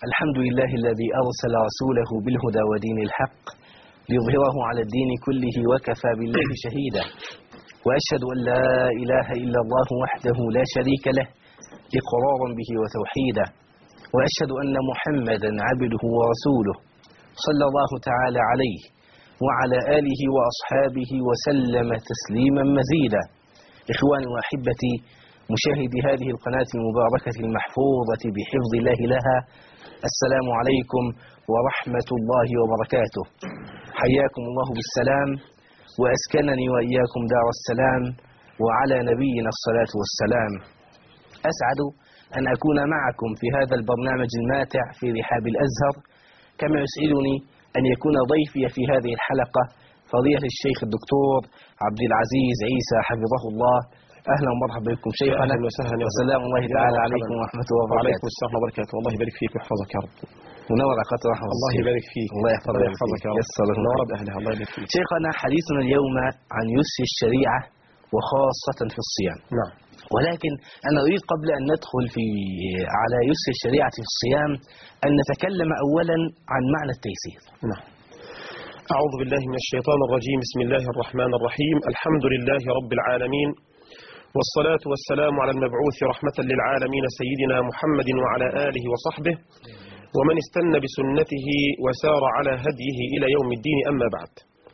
الحمد لله الذي أرسل رسوله بالهدى ودين الحق ليظهره على الدين كله وكفى بالله شهيدا. وأشهد أن لا إله إلا الله وحده لا شريك له إقرارا به وتوحيدا. وأشهد أن محمدا عبده ورسوله صلى الله تعالى عليه وعلى آله وأصحابه وسلم تسليما مزيدا. إخواني وأحبتي مشاهدي هذه القناة المباركة المحفوظة بحفظ الله لها، السلام عليكم ورحمة الله وبركاته. حياكم الله بالسلام وأسكنني وإياكم دار السلام، وعلى نبينا الصلاة والسلام. أسعد أن أكون معكم في هذا البرنامج الماتع في رحاب الأزهر، كما يسعدني أن يكون ضيفي في هذه الحلقة فضيلة الشيخ الدكتور عبد العزيز عيسى حفظه الله. أهلا ومرحبا بكم شيخنا. أهلا وسهلا وسلام الله تعالى عليكم ورحمة الله وبركاته. وعليكم السلام وبركاته. الله يبارك فيك ويحفظك يا رب. ونور قطر رحمة الله يبارك فيك. الله يحفظك يا رب. يسر يا رب أهلها. الله يبارك فيك. شيخنا، حديثنا اليوم عن يسر الشريعة وخاصة في الصيام. نعم. ولكن أنا أريد قبل أن ندخل على يسر الشريعة في الصيام أن نتكلم أولا عن معنى التيسير. نعم. أعوذ بالله من الشيطان الرجيم. بسم الله الرحمن الرحيم. الحمد لله رب العالمين، والصلاة والسلام على المبعوث رحمة للعالمين سيدنا محمد وعلى آله وصحبه ومن استنى بسنته وسار على هديه إلى يوم الدين. أما بعد،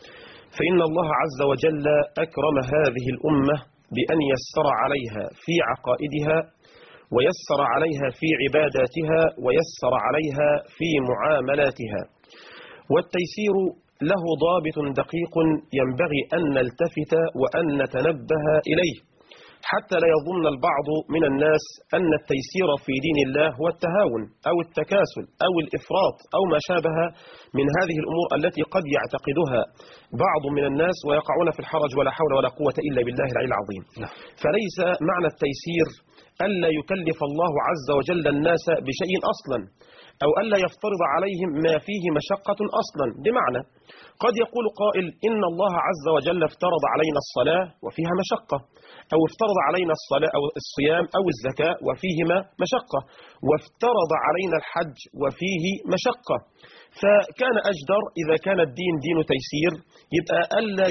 فإن الله عز وجل أكرم هذه الأمة بأن يسر عليها في عقائدها، ويسر عليها في عباداتها، ويسر عليها في معاملاتها. والتيسير له ضابط دقيق ينبغي أن نلتفت وأن نتنبه إليه، حتى لا يظن البعض من الناس أن التيسير في دين الله هو التهاون أو التكاسل أو الإفراط أو ما شابه من هذه الأمور التي قد يعتقدها بعض من الناس ويقعون في الحرج ولا حول ولا قوة إلا بالله العلي العظيم. فليس معنى التيسير ألا يكلف الله عز وجل الناس بشيء أصلا، أو ألا يفترض عليهم ما فيه مشقة أصلا. بمعنى قد يقول قائل إن الله عز وجل افترض علينا الصلاة وفيها مشقة، أو افترض علينا الصلاة أو الصيام أو الزكاة وفيهما مشقة، وافترض علينا الحج وفيه مشقة. فكان أجدر إذا كان الدين دين تيسير يبقى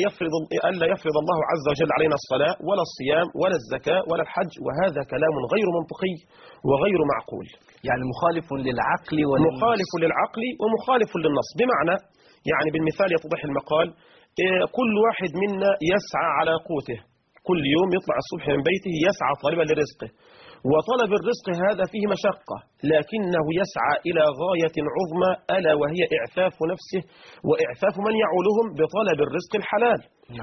ألا يفرض الله عز وجل علينا الصلاة ولا الصيام ولا الزكاة ولا الحج، وهذا كلام غير منطقي وغير معقول. يعني مخالف للعقل مخالف للعقل ومخالف للنص. بمعنى يعني بالمثال يتضح المقال، كل واحد منا يسعى على قوته، كل يوم يطلع الصبح من بيته يسعى طالبا لرزقه، وطلب الرزق هذا فيه مشقة، لكنه يسعى إلى غاية عظمى ألا وهي إعفاف نفسه وإعفاف من يعولهم بطلب الرزق الحلال.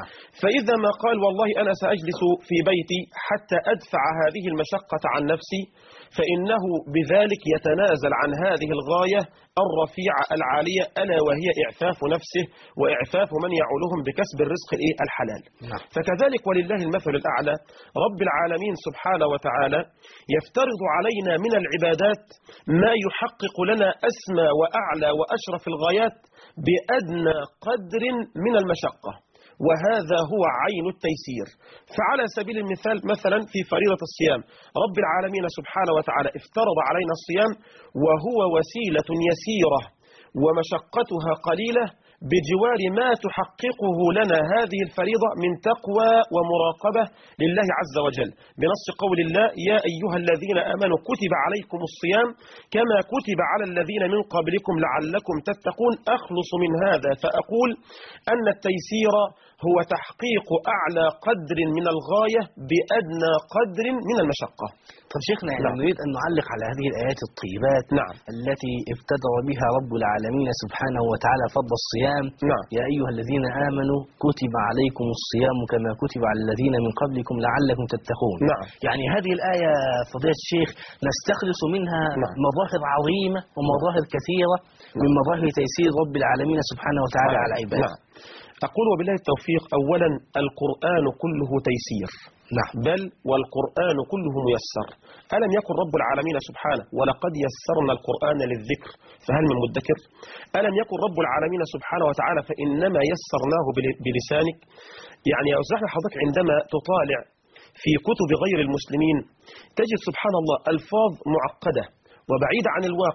فإذا ما قال والله أنا سأجلس في بيتي حتى أدفع هذه المشقة عن نفسي، فإنه بذلك يتنازل عن هذه الغاية الرفيعة العالية ألا وهي إعفاف نفسه وإعفاف من يعولهم بكسب الرزق الحلال. فكذلك ولله المثل الأعلى، رب العالمين سبحانه وتعالى يفترض علينا من العبادات ما يحقق لنا أسمى وأعلى وأشرف الغايات بأدنى قدر من المشقة، وهذا هو عين التيسير. فعلى سبيل المثال مثلا في فريضة الصيام، رب العالمين سبحانه وتعالى افترض علينا الصيام وهو وسيلة يسيرة ومشقتها قليلة بجوار ما تحققه لنا هذه الفريضة من تقوى ومراقبة لله عز وجل، بنص قول الله يا أيها الذين آمنوا كتب عليكم الصيام كما كتب على الذين من قبلكم لعلكم تتقون. أخلص من هذا فأقول أن التيسير هو تحقيق أعلى قدر من الغاية بأدنى قدر من المشقة. طب شيخنا، نريد أن نعلق على هذه الآيات الطيبات التي ابتدأ بها رب العالمين سبحانه وتعالى فضل الصيام. يا أيها الذين آمنوا كتب عليكم الصيام كما كتب على الذين من قبلكم لعلكم تتقون. يعني هذه الآية فضيلة الشيخ نستخلص منها مظاهر عظيمة ومظاهر كثيرة من مظاهر تيسير رب العالمين سبحانه وتعالى على عباده. أقول وبالله التوفيق، أولا القرآن كله تيسير، بل والقرآن كله ميسر. ألم يكن رب العالمين سبحانه ولقد يسرنا القرآن للذكر فهل من مدكر؟ ألم يكن رب العالمين سبحانه وتعالى فإنما يسرناه بلسانك. يعني يا أستاذ حضرتك عندما تطالع في كتب غير المسلمين تجد سبحان الله ألفاظ معقدة وبعيدة عن الواقع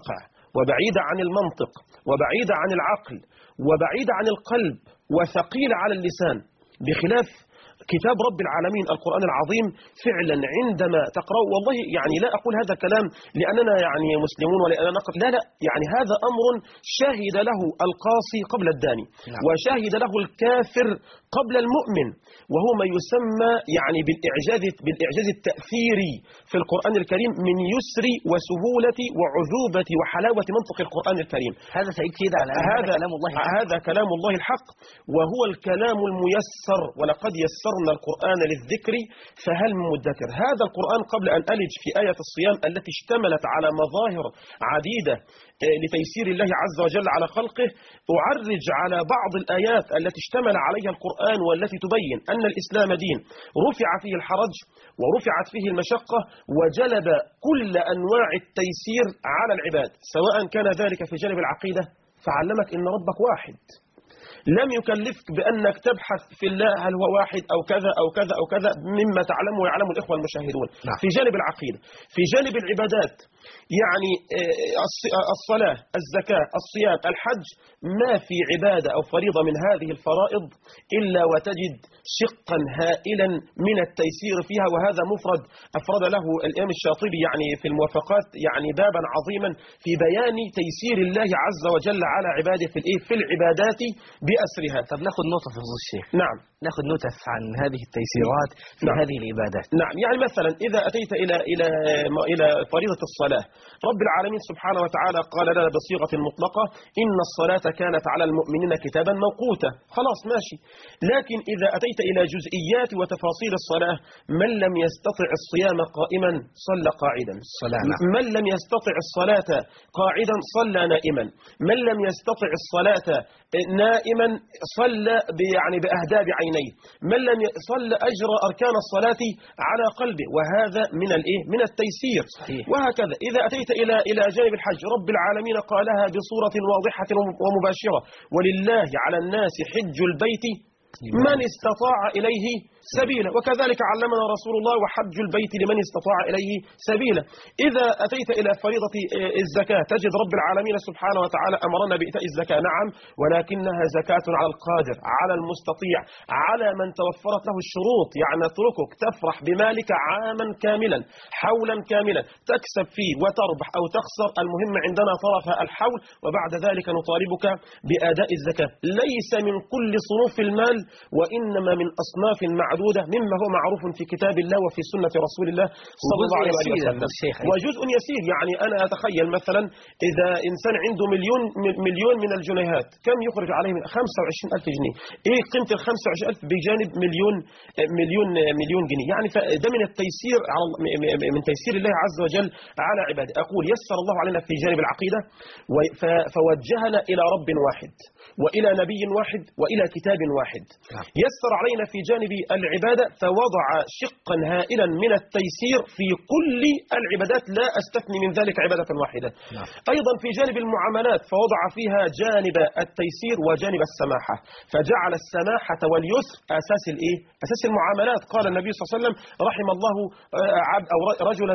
وبعيدة عن المنطق وبعيدة عن العقل وبعيدة عن القلب وثقيلة على اللسان، بخلاف كتاب رب العالمين القرآن العظيم. فعلا عندما تقرأ، والله يعني لا أقول هذا الكلام لأننا يعني مسلمون ولأننا نقف، لا يعني هذا أمر شهد له القاصي قبل الداني، وشهد له الكافر قبل المؤمن، وهو ما يسمى يعني بالإعجاز التأثيري في القرآن الكريم من يسر وسهولة وعذوبة وحلاوة منطق القرآن الكريم. هذا تأكيد على أن هذا كلام الله الحق. هذا كلام الله الحق، وهو الكلام الميسر، ولقد يسرنا القرآن للذكر فهل من مدكر. هذا القرآن قبل أن ألج في آية الصيام التي اشتملت على مظاهر عديدة لتيسير الله عز وجل على خلقه، أعرج على بعض الآيات التي اشتمل عليها القرآن والتي تبين أن الإسلام دين رفع فيه الحرج ورفعت فيه المشقة وجلب كل أنواع التيسير على العباد، سواء كان ذلك في جانب العقيدة فعلمك إن ربك واحد، لم يكلفك بأنك تبحث في الله هل هو واحد أو كذا أو كذا أو كذا مما تعلمه ويعلم الإخوة المشاهدون. في جانب العقيدة، في جانب العبادات، يعني الصلاة، الزكاة، الصيام، الحج، ما في عبادة أو فريضة من هذه الفرائض إلا وتجد شقا هائلا من التيسير فيها، وهذا مفرد أفرد له الإمام الشاطبي يعني في الموافقات يعني بابا عظيما في بيان تيسير الله عز وجل على عباده في العبادات بأسرها. طب ناخذ نقطة في فضل الشيخ. نعم، ناخذ نوتة عن هذه التيسيرات في هذه العبادات. نعم، يعني مثلا إذا أتيت إلى فريضة الصلاة، رب العالمين سبحانه وتعالى قال لنا بصيغة مطلقة إن الصلاة كانت على المؤمنين كتابا موقوتا، خلاص ماشي. لكن إذا أتيت إلى جزئيات وتفاصيل الصلاة، من لم يستطع الصيام قائما صلى قاعدا، من لم يستطع الصلاة قاعدا صلى نائما، من لم يستطع الصلاة نائما صلى يعني بأهداب عينيه، من لم يصلى أجر أركان الصلاة على قلبه، وهذا من التيسير. وهكذا إذا أتيت إلى جانب الحج، رب العالمين قالها بصورة واضحة ومباشرة: ولله على الناس حج البيت من استطاع إليه سبيلا، وكذلك علمنا رسول الله: وحج البيت لمن استطاع إليه سبيلا. إذا أتيت إلى فريضة الزكاة، تجد رب العالمين سبحانه وتعالى أمرنا بإيتاء الزكاة، نعم، ولكنها زكاة على القادر، على المستطيع، على من توفرت له الشروط. يعني نتركك تفرح بمالك عاما كاملا، حولا كاملا، تكسب فيه وتربح أو تخسر، المهم عندنا طرف الحول، وبعد ذلك نطالبك بأداء الزكاة، ليس من كل صنوف المال، وإنما من أصناف معدودة مما هو معروف في كتاب الله وفي سنة رسول الله صلى الله عليه وسلم، وجزء يسير. يعني أنا أتخيل مثلا إذا إنسان عنده مليون من الجنيهات، كم يخرج عليه؟ من 25,000 جنيه. إيه قيمة ال 25,000 بجانب مليون جنيه؟ يعني ده من التيسير، من تيسير الله عز وجل على عباده. أقول يسر الله علينا في جانب العقيدة، فوجهنا إلى رب واحد وإلى نبي واحد وإلى كتاب واحد. يسر علينا في جانب العبادة، فوضع شقا هائلا من التيسير في كل العبادات، لا أستثني من ذلك عبادة واحدة. أيضا في جانب المعاملات، فوضع فيها جانب التيسير وجانب السماحة، فجعل السماحة واليسر أساس المعاملات. قال النبي صلى الله عليه وسلم: رحم الله عبد أو رجلا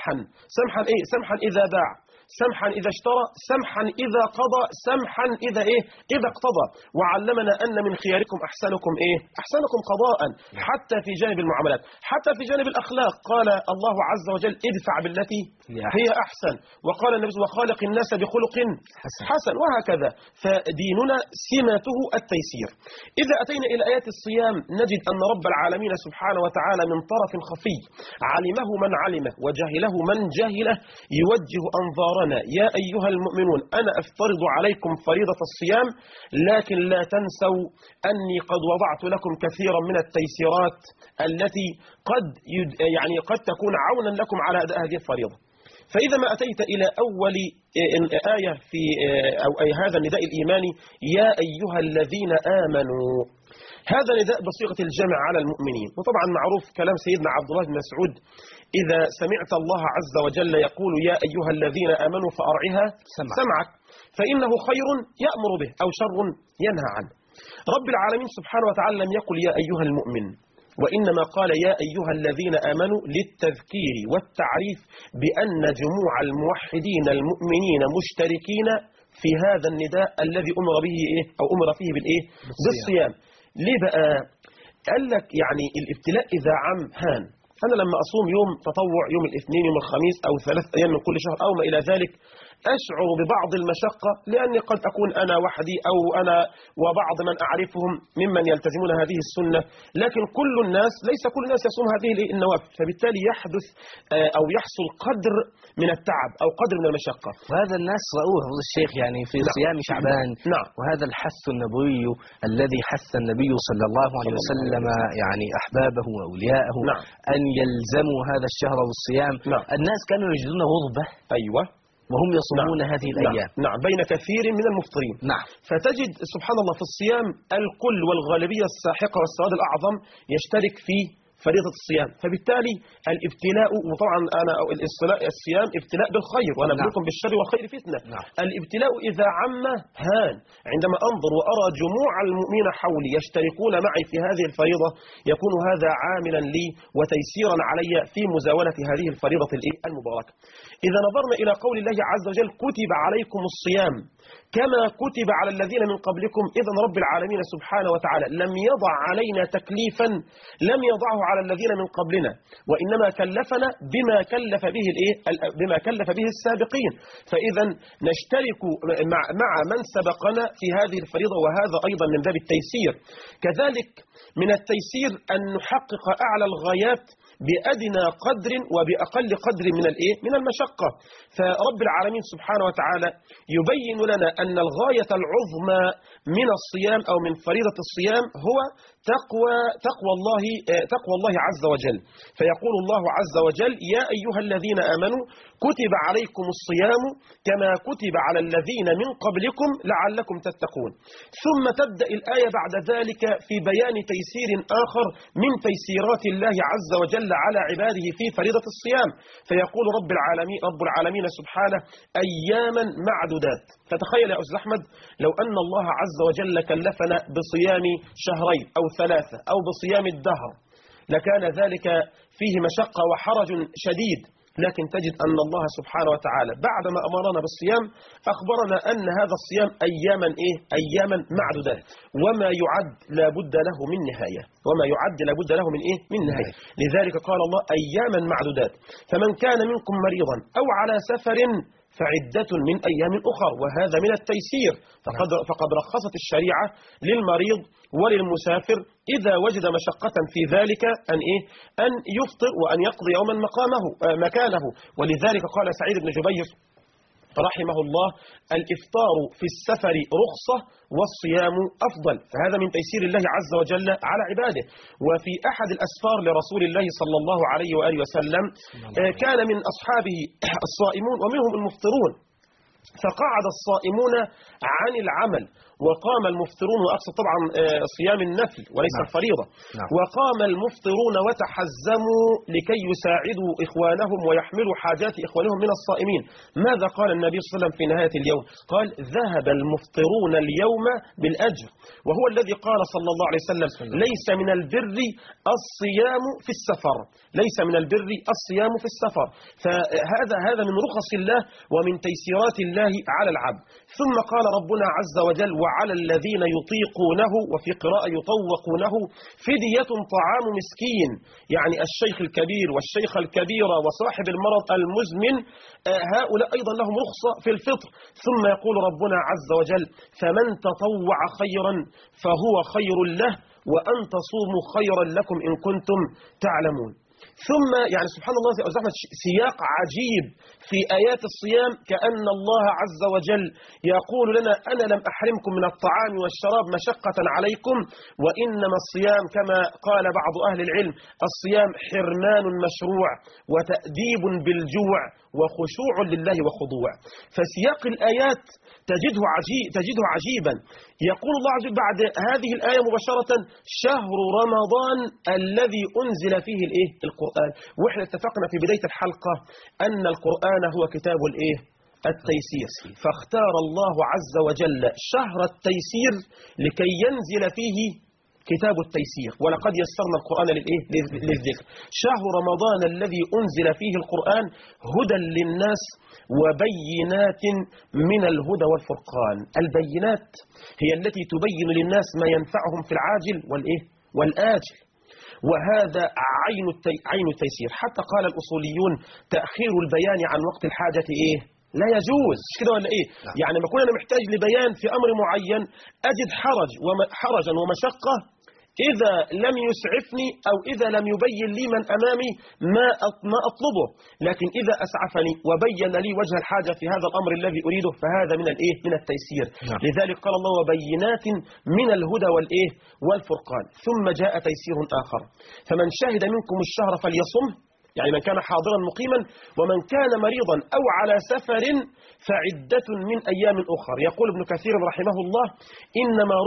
سمحا إذا باع، سمحا إذا اشترى، سمحا إذا قضى، سمحا إذا اقتضى. وعلمنا أن من خياركم أحسنكم قضاء، حتى في جانب المعاملات، حتى في جانب الأخلاق. قال الله عز وجل: ادفع بالتي هي أحسن، وقال النبي: وخالق الناس بخلق حسن. وهكذا، فديننا سمته التيسير. إذا أتينا إلى آيات الصيام، نجد أن رب العالمين سبحانه وتعالى من طرف خفي علمه من علمه وجهله من جهله يوجه أنظار: يا أيها المؤمنون، أنا أفترض عليكم فريضة الصيام، لكن لا تنسوا أني قد وضعت لكم كثيرا من التيسيرات التي قد تكون عونا لكم على أداء هذه الفريضة. فإذا ما أتيت إلى أول آية في أو هذا النداء الإيماني: يا أيها الذين آمنوا، هذا نداء بصيغة الجمع على المؤمنين. وطبعا معروف كلام سيدنا عبد الله بن مسعود: إذا سمعت الله عز وجل يقول يا أيها الذين آمنوا فأرعها سمعك، فإنه خير يأمر به أو شر ينهى عنه. رب العالمين سبحانه وتعالى لم يقل يا أيها المؤمن، وإنما قال يا أيها الذين آمنوا للتذكير والتعريف بأن جموع الموحدين المؤمنين مشتركين في هذا النداء الذي أمر به أو أمر فيه بالصيام. ليه بقى؟ قال لك يعني الابتلاء إذا عم هان. أنا لما أصوم يوم تطوع يوم الاثنين يوم الخميس أو 3 أيام من كل شهر أو ما إلى ذلك، أشعر ببعض المشقة لأني قد أكون أنا وحدي أو أنا وبعض من أعرفهم ممن يلتزمون هذه السنة، لكن كل الناس ليس كل الناس يصوم هذه النوافل، فبالتالي يحدث أو يحصل قدر من التعب أو قدر من المشقة. وهذا الناس رأوه فضل الشيخ يعني في صيام شعبان. نعم. وهذا الحث النبوي الذي حث النبي صلى الله عليه وسلم يعني أحبابه وأولياءه نعم. أن يلزموا هذا الشهر والصيام. نعم. الناس كانوا يجدون غربة أيوة وهم يصومون هذه الأيام. نعم بين كثير من المفطرين. نعم. فتجد سبحان الله في الصيام الكل والغالبية الساحقة والسواد الأعظم يشترك في فريضة الصيام، فبالتالي الابتلاء، وطبعا أنا الصيام ابتلاء بالخير ونبلوكم بالشر والخير فتنة. الابتلاء إذا عم هان. عندما أنظر وأرى جموع المؤمنين حولي يشتركون معي في هذه الفريضة يكون هذا عاملا لي وتيسيرا علي في مزاولة هذه الفريضة المباركة. إذا نظرنا إلى قول الله عز وجل كتب عليكم الصيام كما كتب على الذين من قبلكم، إذن رب العالمين سبحانه وتعالى لم يضع علينا تكليفا لم يضعه على الذين من قبلنا، وإنما كلفنا بما كلف به السابقين. فإذا نشترك مع من سبقنا في هذه الفريضة، وهذا أيضا من باب التيسير. كذلك من التيسير أن نحقق أعلى الغايات بأدنى قدر وبأقل قدر من المشقة. فرب العالمين سبحانه وتعالى يبين لنا أن الغاية العظمى من الصيام أو من فريضة الصيام هو تقوى الله عز وجل. فيقول الله عز وجل يا أيها الذين آمنوا كتب عليكم الصيام كما كتب على الذين من قبلكم لعلكم تتقون. ثم تبدأ الآية بعد ذلك في بيان تيسير آخر من تيسيرات الله عز وجل على عباده في فريضة الصيام، فيقول رب العالمين سبحانه أياما معدودات. فتخيل يا أستاذ أحمد لو أن الله عز وجل كلفنا بصيام شهرين أو 3 أو بصيام الدهر، لكان ذلك فيه مشقة وحرج شديد. لكن تجد أن الله سبحانه وتعالى بعدما أمرنا بالصيام أخبرنا أن هذا الصيام أياما معدودات، وما يعد لا بد له من نهاية، من نهاية. لذلك قال الله أياما معدودات. فمن كان منكم مريضا أو على سفر فعدة من أيام أخر، وهذا من التيسير. فقد رخصت الشريعة للمريض وللمسافر إذا وجد مشقة في ذلك أن يفطر وأن يقضي يوما مكانه. ولذلك قال سعيد بن جبير رحمه الله الإفطار في السفر رخصة والصيام أفضل. فهذا من تيسير الله عز وجل على عباده. وفي أحد الأسفار لرسول الله صلى الله عليه وآله وسلم كان من أصحابه الصائمون ومنهم المفطرون، فقعد الصائمون عن العمل وقام المفطرون، وأقصد طبعا صيام النفل وليس الفريضة. وقام المفطرون وتحزموا لكي يساعدوا إخوانهم ويحملوا حاجات إخوانهم من الصائمين. ماذا قال النبي صلى الله عليه وسلم في نهاية اليوم؟ قال ذهب المفطرون اليوم بالأجر. وهو الذي قال صلى الله عليه وسلم ليس من البر الصيام في السفر، فهذا من رخص الله ومن تيسيرات الله على العبد. ثم قال ربنا عز وجل وعلى الذين يطيقونه، وفي قراءة يطوقونه، فدية طعام مسكين، يعني الشيخ الكبير والشيخة الكبيرة وصاحب المرض المزمن، هؤلاء أيضا لهم رخصة في الفطر. ثم يقول ربنا عز وجل فمن تطوع خيرا فهو خير له وأن تصوموا خيرا لكم إن كنتم تعلمون. ثم يعني سبحان الله سياق عجيب في آيات الصيام، كأن الله عز وجل يقول لنا أنا لم أحرمكم من الطعام والشراب مشقة عليكم، وإنما الصيام كما قال بعض أهل العلم الصيام حرمان مشروع وتأديب بالجوع وخشوع لله وخضوع. فسياق الآيات تجده عجيبا. يقول الله عز وجل بعد هذه الآية مباشرة شهر رمضان الذي أنزل فيه القرآن. وإحنا اتفقنا في بداية الحلقة أن القرآن هو كتاب التيسير، فاختار الله عز وجل شهر التيسير لكي ينزل فيه كتاب التيسير، ولقد يسرنا القرآن للذكر. شهر رمضان الذي أنزل فيه القرآن هدى للناس وبينات من الهدى والفرقان. البينات هي التي تبين للناس ما ينفعهم في العاجل والآجل، وهذا عين التيسير. حتى قال الأصوليون تأخير البيان عن وقت الحاجة لا يجوز، مش كده ولا يعني لما أكون أنا محتاج لبيان في أمر معين أجد حرجا ومشقة إذا لم يسعفني أو إذا لم يبين لي من أمامي ما أطلبه، لكن إذا أسعفني وبين لي وجه الحاجة في هذا الأمر الذي أريده فهذا من التيسير. لذلك قال الله وبينات من الهدى والفرقان. ثم جاء تيسير آخر، فمن شهد منكم الشهر فليصم، يعني من كان حاضرا مقيما، ومن كان مريضا أو على سفر فعدة من أيام أخر. يقول ابن كثير رحمه الله إنما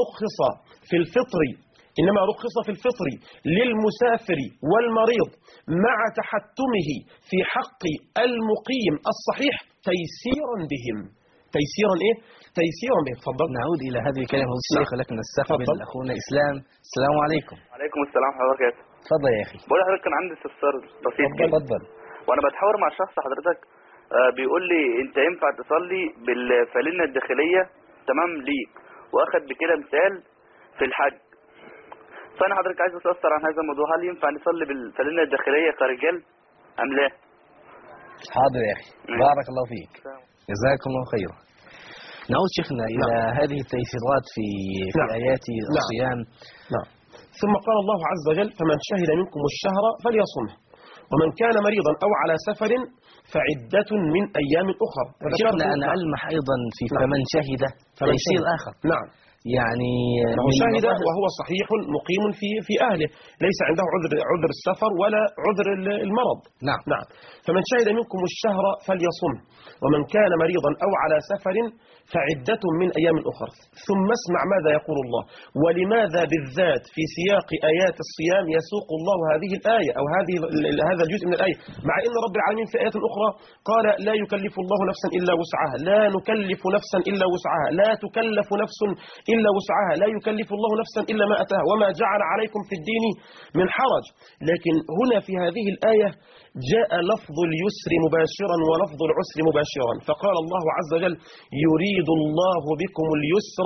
رخص في الفطر للمسافر والمريض مع تحتمه في حق المقيم الصحيح تيسيرا بهم. تيسيرا بهم. تفضل. نعود إلى هذه الكلمة الشيخ، ولكن نستقبل أخونا إسلام. السلام عليكم. وعليكم السلام ورحمة الله وبركاته. تفضل يا أخي. بقول لحضرتك كان عندي استفسار بسيط كده. تفضل. وأنا بتحاور مع شخص حضرتك بيقول لي أنت ينفع تصلي بالفانلة الداخلية تمام ليك، وأخذ بكده مثال في الحج. فأنا حضرتك عايز أستفسر عن هذا الموضوع، هل ينفع نصلي بالفانلة الداخلية كرجال أم لا؟ حاضر يا أخي، بارك الله فيك، جزاكم الله خيرا. نعود شيخنا إلى هذه التيسيرات في آيات الصيام. ثم قال الله عز وجل فمن شهد منكم الشهر فليصمه، ومن كان مريضا أو على سفر فعدة من أيام أخر. شيخنا أنا ألمح أيضا في فمن شهد تيسير آخر. نعم، يعني شهد وهو صحيح مقيم في أهله، ليس عنده عذر السفر ولا عذر المرض. نعم. فمن شهد منكم الشهر فليصم، ومن كان مريضا أو على سفر فعدة من أيام أخر. ثم اسمع ماذا يقول الله، ولماذا بالذات في سياق آيات الصيام يسوق الله هذه الآية أو هذا الجزء من الآية، مع أن رب العالمين في آيات أخرى قال لا يكلف الله نفسا إلا وسعها، لا نكلف نفسا إلا وسعها، لا تكلف نفس إلا وسعها، لا يكلف الله نفسا إلا ما أتاها، وما جعل عليكم في الدين من حرج. لكن هنا في هذه الآية جاء لفظ اليسر مباشرا ولفظ العسر مباشرا، فقال الله عز وجل يريد الله بكم اليسر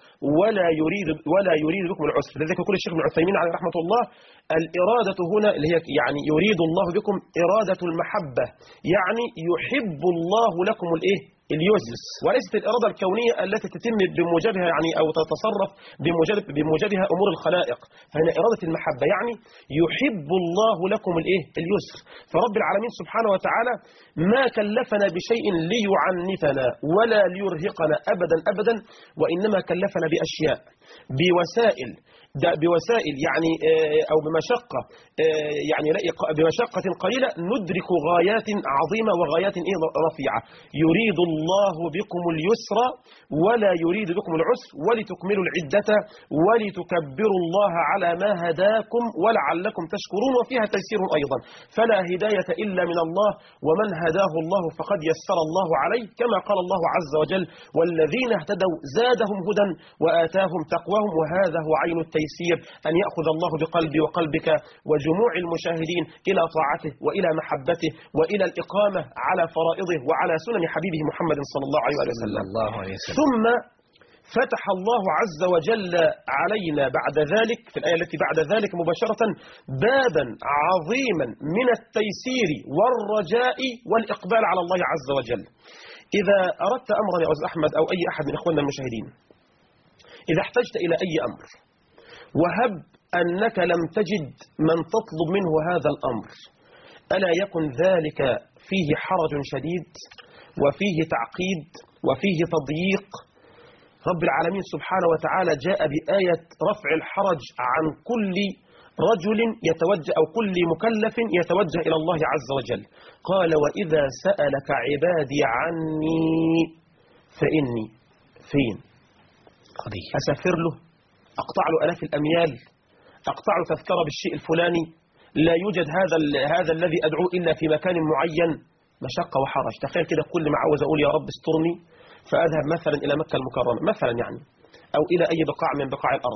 ولا يريد بكم العسر. لذلك يقول الشيخ ابن عثيمين عليه رحمة الله الإرادة هنا اللي هي يعني يريد الله بكم إرادة المحبة، يعني يحب الله لكم اليسر، وليست الإرادة الكونية التي تتم بموجبها يعني أو تتصرف بموجبها أمور الخلائق، فهنا إرادة المحبة يعني يحب الله لكم اليسر. فرب العالمين سبحانه وتعالى ما كلفنا بشيء ليعنفنا ولا ليرهقنا أبدا، وإنما كلفنا بأشياء بوسائل يعني أو بمشقة يعني بمشقة قليلة ندرك غايات عظيمة وغايات رفيعة. يريد الله بكم اليسر ولا يريد بكم العسر ولتكملوا العدة ولتكبروا الله على ما هداكم ولعلكم تشكرون. وفيها تيسير أيضا، فلا هداية إلا من الله، ومن هداه الله فقد يسر الله عليه، كما قال الله عز وجل والذين اهتدوا زادهم هدى وآتاهم تقواهم. وهذا هو عين التيسير، أن يأخذ الله بقلبي وقلبك وجموع المشاهدين إلى طاعته وإلى محبته وإلى الإقامة على فرائضه وعلى سنن حبيبه محمد صلى الله عليه وسلم. ثم فتح الله عز وجل علينا بعد ذلك في الآية التي بعد ذلك مباشرة بابا عظيما من التيسير والرجاء والإقبال على الله عز وجل. إذا أردت أمرا يا أستاذ أحمد أو أي أحد من إخواننا المشاهدين، إذا احتجت إلى أي أمر وهب أنك لم تجد من تطلب منه هذا الأمر، ألا يكن ذلك فيه حرج شديد وفيه تعقيد وفيه تضييق. رب العالمين سبحانه وتعالى جاء بآية رفع الحرج عن كل رجل يتوجه أو كل مكلف يتوجه إلى الله عز وجل. قال وإذا سألك عبادي عني فإني فين؟ أسافر له؟ أقطع له آلاف الأميال؟ أقطع له تذكرة بالشيء الفلاني؟ لا يوجد هذا الذي أدعو إلا في مكان معين؟ مشقة وحرج. تخيل كده كل ما عاوز أقول يا رب استرني فأذهب مثلا إلى مكة المكرمة مثلا يعني، أو إلى أي بقاع من بقاع الأرض،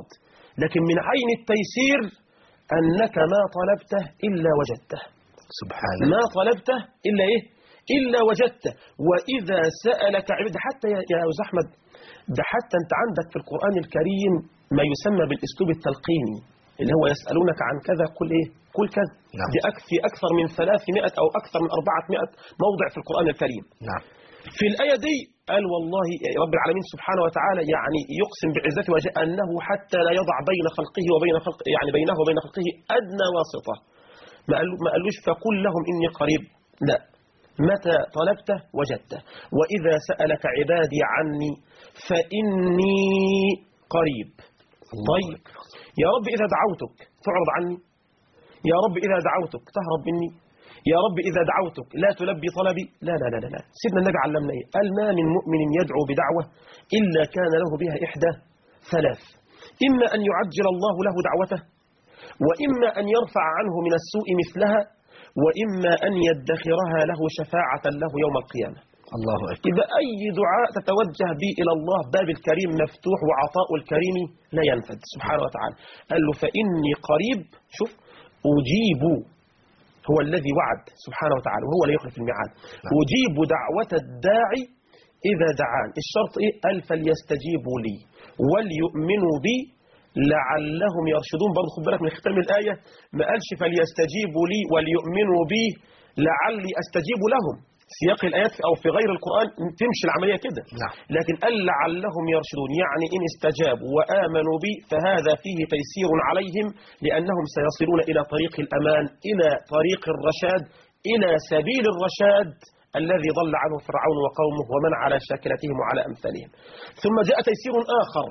لكن من عين التيسير أنك ما طلبته إلا وجدته. سبحان الله. ما طلبته إلا إيه؟ إلا وجدته. وإذا سألك عباد، حتى يا أستاذ أحمد، ده حتى أنت عندك في القرآن الكريم ما يسمى بالأسلوب التلقيني، اللي هو يسألونك عن كذا قل إيه؟ قل كذا. نعم. دي في أكثر من 300 أو أكثر من 400 موضع في القرآن الكريم. نعم. في الآية دي قال والله رب العالمين سبحانه وتعالى يعني يقسم بعزته وجه أنه حتى لا يضع بين خلقه وبين خلق، يعني بينه وبين خلقه أدنى واسطة. ما قالوش فقل لهم إني قريب، لا، متى طلبته وجدته. وإذا سألك عبادي عني فإني قريب. طيب يا رب إذا دعوتك تعرض عني، يا رب إذا دعوتك تهرب مني، يا رب إذا دعوتك لا تلبي طلبي. لا لا لا لا. سيدنا النبي علمنا إيه؟ قال ما من مؤمن يدعو بدعوة إلا كان له بها إحدى ثلاث: إما أن يعجل الله له دعوته، وإما أن يرفع عنه من السوء مثلها، وإما أن يدخرها له شفاعة له يوم القيامة. الله أكبر. إذا أي دعاء تتوجه به إلى الله باب الكريم مفتوح وعطاء الكريم لا ينفد سبحانه وتعالى. قال له فإني قريب، شوف، أجيب، هو الذي وعد سبحانه وتعالى وهو لا يخلف الميعاد. أجيب دعوة الداعي إذا دعان. الشرط إيه؟ قال فليستجيبوا لي وليؤمنوا بي لعلهم يرشدون. برضه خد بالك من ختام الآية، ما قالش فليستجيبوا لي وليؤمنوا بي لعلي أستجيب لهم. سياق الآيات أو في غير القرآن تمشي العملية كده. نعم. لكن قال لعلهم يرشدون، يعني إن استجابوا وآمنوا بي فهذا فيه تيسير عليهم، لأنهم سيصلون إلى طريق الأمان، إلى طريق الرشاد، إلى سبيل الرشاد الذي ضل عنه فرعون وقومه ومن على شاكلتهم وعلى أمثالهم. ثم جاء تيسير آخر: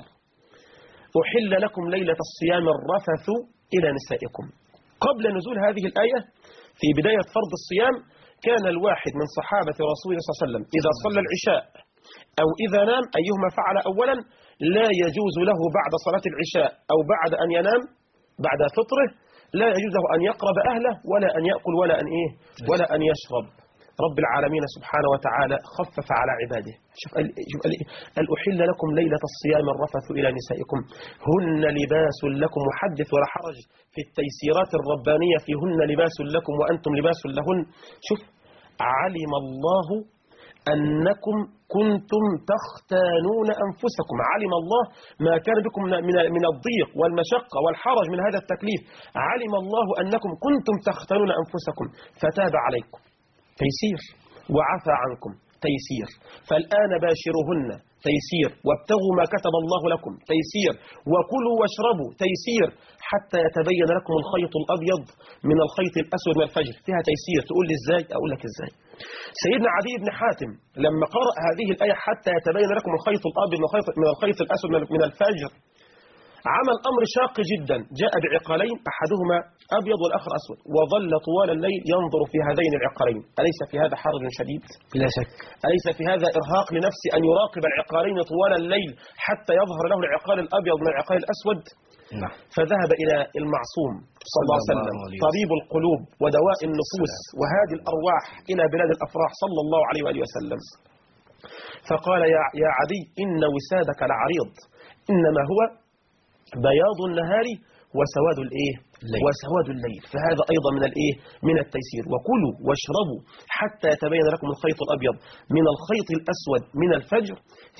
أحل لكم ليلة الصيام الرفث إلى نسائكم. قبل نزول هذه الآية في بداية فرض الصيام كان الواحد من صحابة رسول الله صلى الله عليه وسلم إذا صلى العشاء أو إذا نام أيهما فعل أولا لا يجوز له بعد صلاة العشاء أو بعد أن ينام بعد فطره لا يجوز له أن يقرب أهله ولا أن يأكل ولا أن إيه ولا أن يشرب. رب العالمين سبحانه وتعالى خفف على عباده. شوف قال أحل لكم ليلة الصيام الرفث إلى نسائكم هن لباس لكم، وحدث ولا حرج في التيسيرات الربانية فيهن لباس لكم وأنتم لباس لهن. شوف، علم الله أنكم كنتم تختانون أنفسكم، علم الله ما كان بكم من الضيق والمشقة والحرج من هذا التكليف، علم الله أنكم كنتم تختانون أنفسكم فتاب عليكم، تيسير، وعفى عنكم، تيسير، فالآن باشروهن، تيسير، وابتغوا ما كتب الله لكم، تيسير، وكلوا واشربوا، تيسير، حتى يتبين لكم الخيط الأبيض من الخيط الأسود من الفجر، فيها تيسير. تقول لي إزاي؟ أقول لك إزاي. سيدنا عدي بن حاتم لما قرأ هذه الآية حتى يتبين لكم الخيط الأبيض من الخيط الأسود من الفجر عمل أمر شاق جدا، جاء بعقالين أحدهما أبيض والآخر أسود، وظل طوال الليل ينظر في هذين العقالين. أليس في هذا حرج شديد؟ لا شك. أليس في هذا إرهاق لنفسه أن يراقب العقالين طوال الليل حتى يظهر له العقال الأبيض من العقال الأسود؟ نعم. فذهب إلى المعصوم صلى الله عليه وسلم طبيب القلوب ودواء النفوس وهادي الأرواح إلى بلاد الأفراح صلى الله عليه وآله وسلم، فقال يا عدي إن وسادك لعريض، إنما هو بياض النهار وسواد وسواد الليل، فهذا أيضا من التيسير. وكلوا واشربوا حتى يتبين لكم الخيط الأبيض من الخيط الأسود من الفجر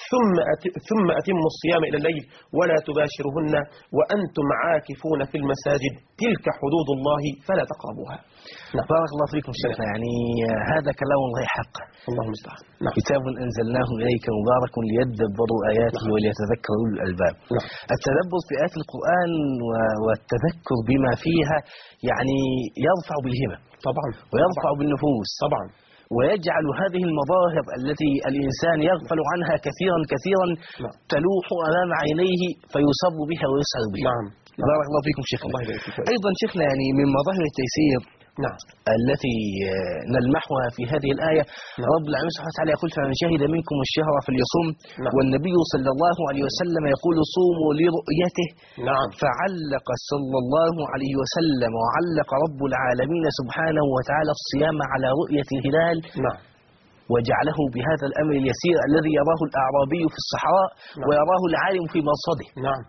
ثم أتموا الصيام إلى الليل ولا تباشرهن وأنتم عاكفون في المساجد تلك حدود الله فلا تقربوها. بارك الله فيكم شيخنا، يعني هذا كلام الله حق. اللهم المستعان. كتاب أنزلناه إليك مبارك ليدبروا آياته وليتذكر أولو الألباب. التدبر في آيات القرآن والتذكر بما فيها يعني يرفع بالهمة طبعا ويرفع بالنفوس طبعا، ويجعل هذه المظاهر التي الإنسان يغفل عنها كثيرا تلوح أمام عينيه فيصاب بها ويسعر بها. نعم. بارك الله فيكم شيخنا. الله يبارك فيك. أيضا شيخنا يعني من مظاهر التيسير التي نلمحها في هذه الآية رب العالمين سبحانه وتعالى يقول فمن شهد منكم الشهر فليصم، والنبي صلى الله عليه وسلم يقول صوموا لرؤيته. فعلق صلى الله عليه وسلم وعلق رب العالمين سبحانه وتعالى الصيام على رؤية الهلال وجعله بهذا الأمر اليسير الذي يراه الأعرابي في الصحراء ويراه العالم في مرصده.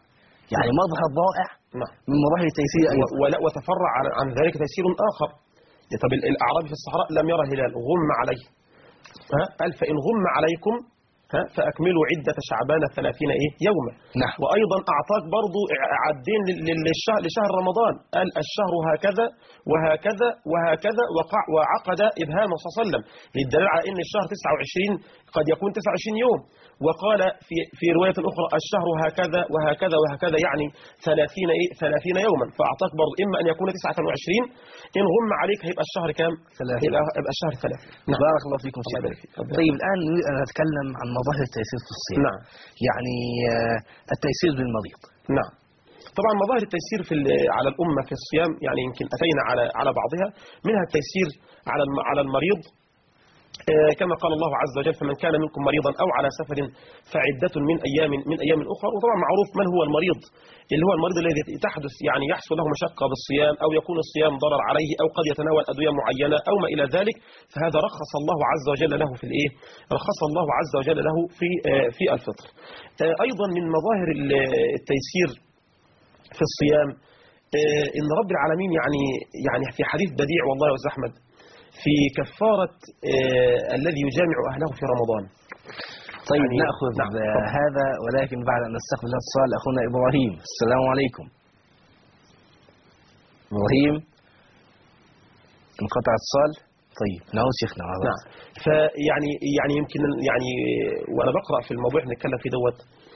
يعني مظهر رائع نعم. من مظاهر التيسير أيضا. ولا وتفرع عن ذلك تيسير آخر. طب الأعرابي في الصحراء لم يرى هلال، غم عليه، قال فإن غم عليكم فأكملوا عدة شعبان 30 يوما. نعم. وأيضا أعطاك برضو عدين لشهر رمضان، قال الشهر هكذا وهكذا وهكذا، وعقد إبهامه صلى الله عليه وسلم للدليل على أن الشهر 29 قد يكون 29 يوم. وقال في رواية أخرى الشهر هكذا وهكذا وهكذا، يعني 30 يوما. فأعطاك برضو إما أن يكون 29، إن غم عليك هيبقى الشهر كام؟ يبقى الشهر 3. نعم. بارك الله فيكم شيخ. طيب الآن نريد أن نتكلم عن مظاهر التيسير في الصيام. نعم. يعني التيسير للمريض. نعم. طبعا مظاهر التيسير على الأمة في الصيام يعني يمكن أتينا على بعضها، منها التيسير على المريض كما قال الله عز وجل فمن كان منكم مريضا أو على سفر فعدة من أيام أخرى. وطبعا معروف من هو المريض، اللي هو المريض الذي تحدث يعني يحصل له مشقة بالصيام، أو يكون الصيام ضرر عليه، أو قد يتناول أدوية معينة أو ما إلى ذلك، فهذا رخص الله عز وجل له في رخص الله عز وجل له في الفطر. أيضا من مظاهر التيسير في الصيام إن رب العالمين يعني في حديث بديع والله يا أستاذ أحمد في كفارة الذي يجامع أهله في رمضان. طيب يعني نأخذ هذا، ولكن بعد أن نستقبل الاتصال أخونا إبراهيم. السلام عليكم. إبراهيم انقطع اتصال. طيب نعود شيخنا. نعم. فيعني يمكن يعني وأنا بقرأ في الموضوع نتكلم في دوت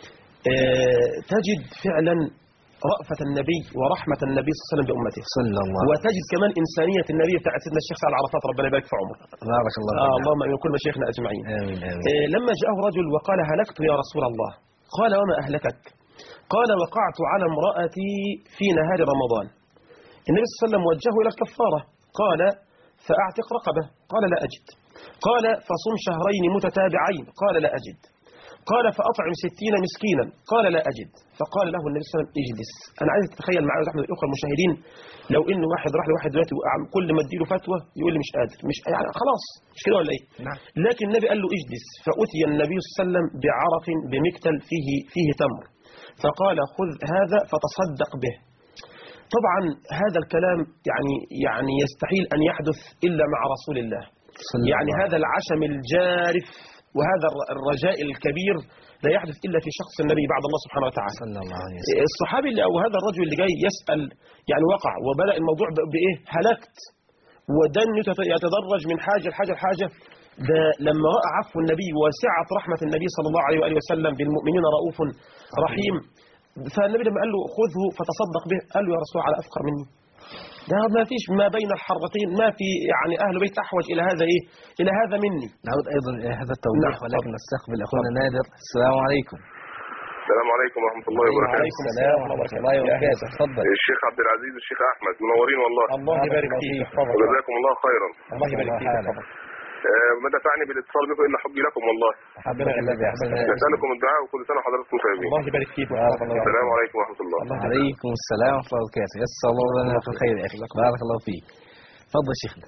تجد فعلا رأفة النبي ورحمة النبي صلى الله عليه وسلم بأمته صلى الله، وتجد كمان إنسانية النبي بتاعت سيدنا الشيخ سعد عرفات ربنا يبارك في عمره. بارك الله. اللهم أمين كل مشايخنا أجمعين. آمين آمين. لما جاءه رجل وقال هلكت يا رسول الله، قال وما أهلكك؟ قال وقعت على امرأتي في نهار رمضان. النبي صلى الله عليه وسلم وجهه إلى الكفارة، قال فأعتق رقبة، قال لا أجد. قال فصم شهرين متتابعين، قال لا أجد. قال فأطعم 60 مسكينا، قال لا أجد. فقال له النبي صلى الله عليه وسلم اجلس. أنا عايز تتخيل معايا يا أحمد الأخوة المشاهدين، لو إن واحد راح لواحد دلوقتي كل ما اديله فتوى يقول لي مش قادر، مش يعني خلاص مش كده ولا إيه؟ نعم. لكن النبي قال له اجلس. فأتي النبي صلى الله عليه وسلم بعرق بمكتل فيه تمر، فقال خذ هذا فتصدق به. طبعا هذا الكلام يعني يستحيل أن يحدث إلا مع رسول الله. يعني هذا العشم الجارف وهذا الرجاء الكبير لا يحدث إلا في شخص النبي بعد الله سبحانه وتعالى. صلى الله عليه وسلم. الصحابي أو هذا الرجل اللي جاي يسأل يعني وقع وبدأ الموضوع بإيه؟ هلكت، ودن يتدرج من حاجة لحاجة. ده لما رأى عفو النبي وسعة رحمة النبي صلى الله عليه وآله وسلم بالمؤمنين رؤوف رحيم، فالنبي لما قال له خذه فتصدق به، قال له يا رسول الله على أفقر مني؟ ده ما فيش ما بين الحرتين، ما في يعني أهل بيت أحوج إلى هذا مني. نعود أيضا إلى هذا التوضيح. نعم. ولكن نستقبل أخونا نادر. السلام عليكم. السلام عليكم ورحمة الله وبركاته. وعليكم السلام ورحمة الله وبركاته. تفضل. الشيخ عبد العزيز والشيخ أحمد منورين والله. الله يبارك فيك وجزاكم الله خيرا. الله يبارك فيك. ما دفعني بالاتصال بكم إلا حبي لكم والله. حبك الله بأحسن. نسألكم الدعاء وكل سنة وحضراتكم طيبين. الله يبارك فيك. السلام عليكم ورحمة الله. وعليكم السلام ورحمة الله وبركاته. يسر الله لنا في الخير يا أخي. بارك الله فيك. تفضل شيخنا.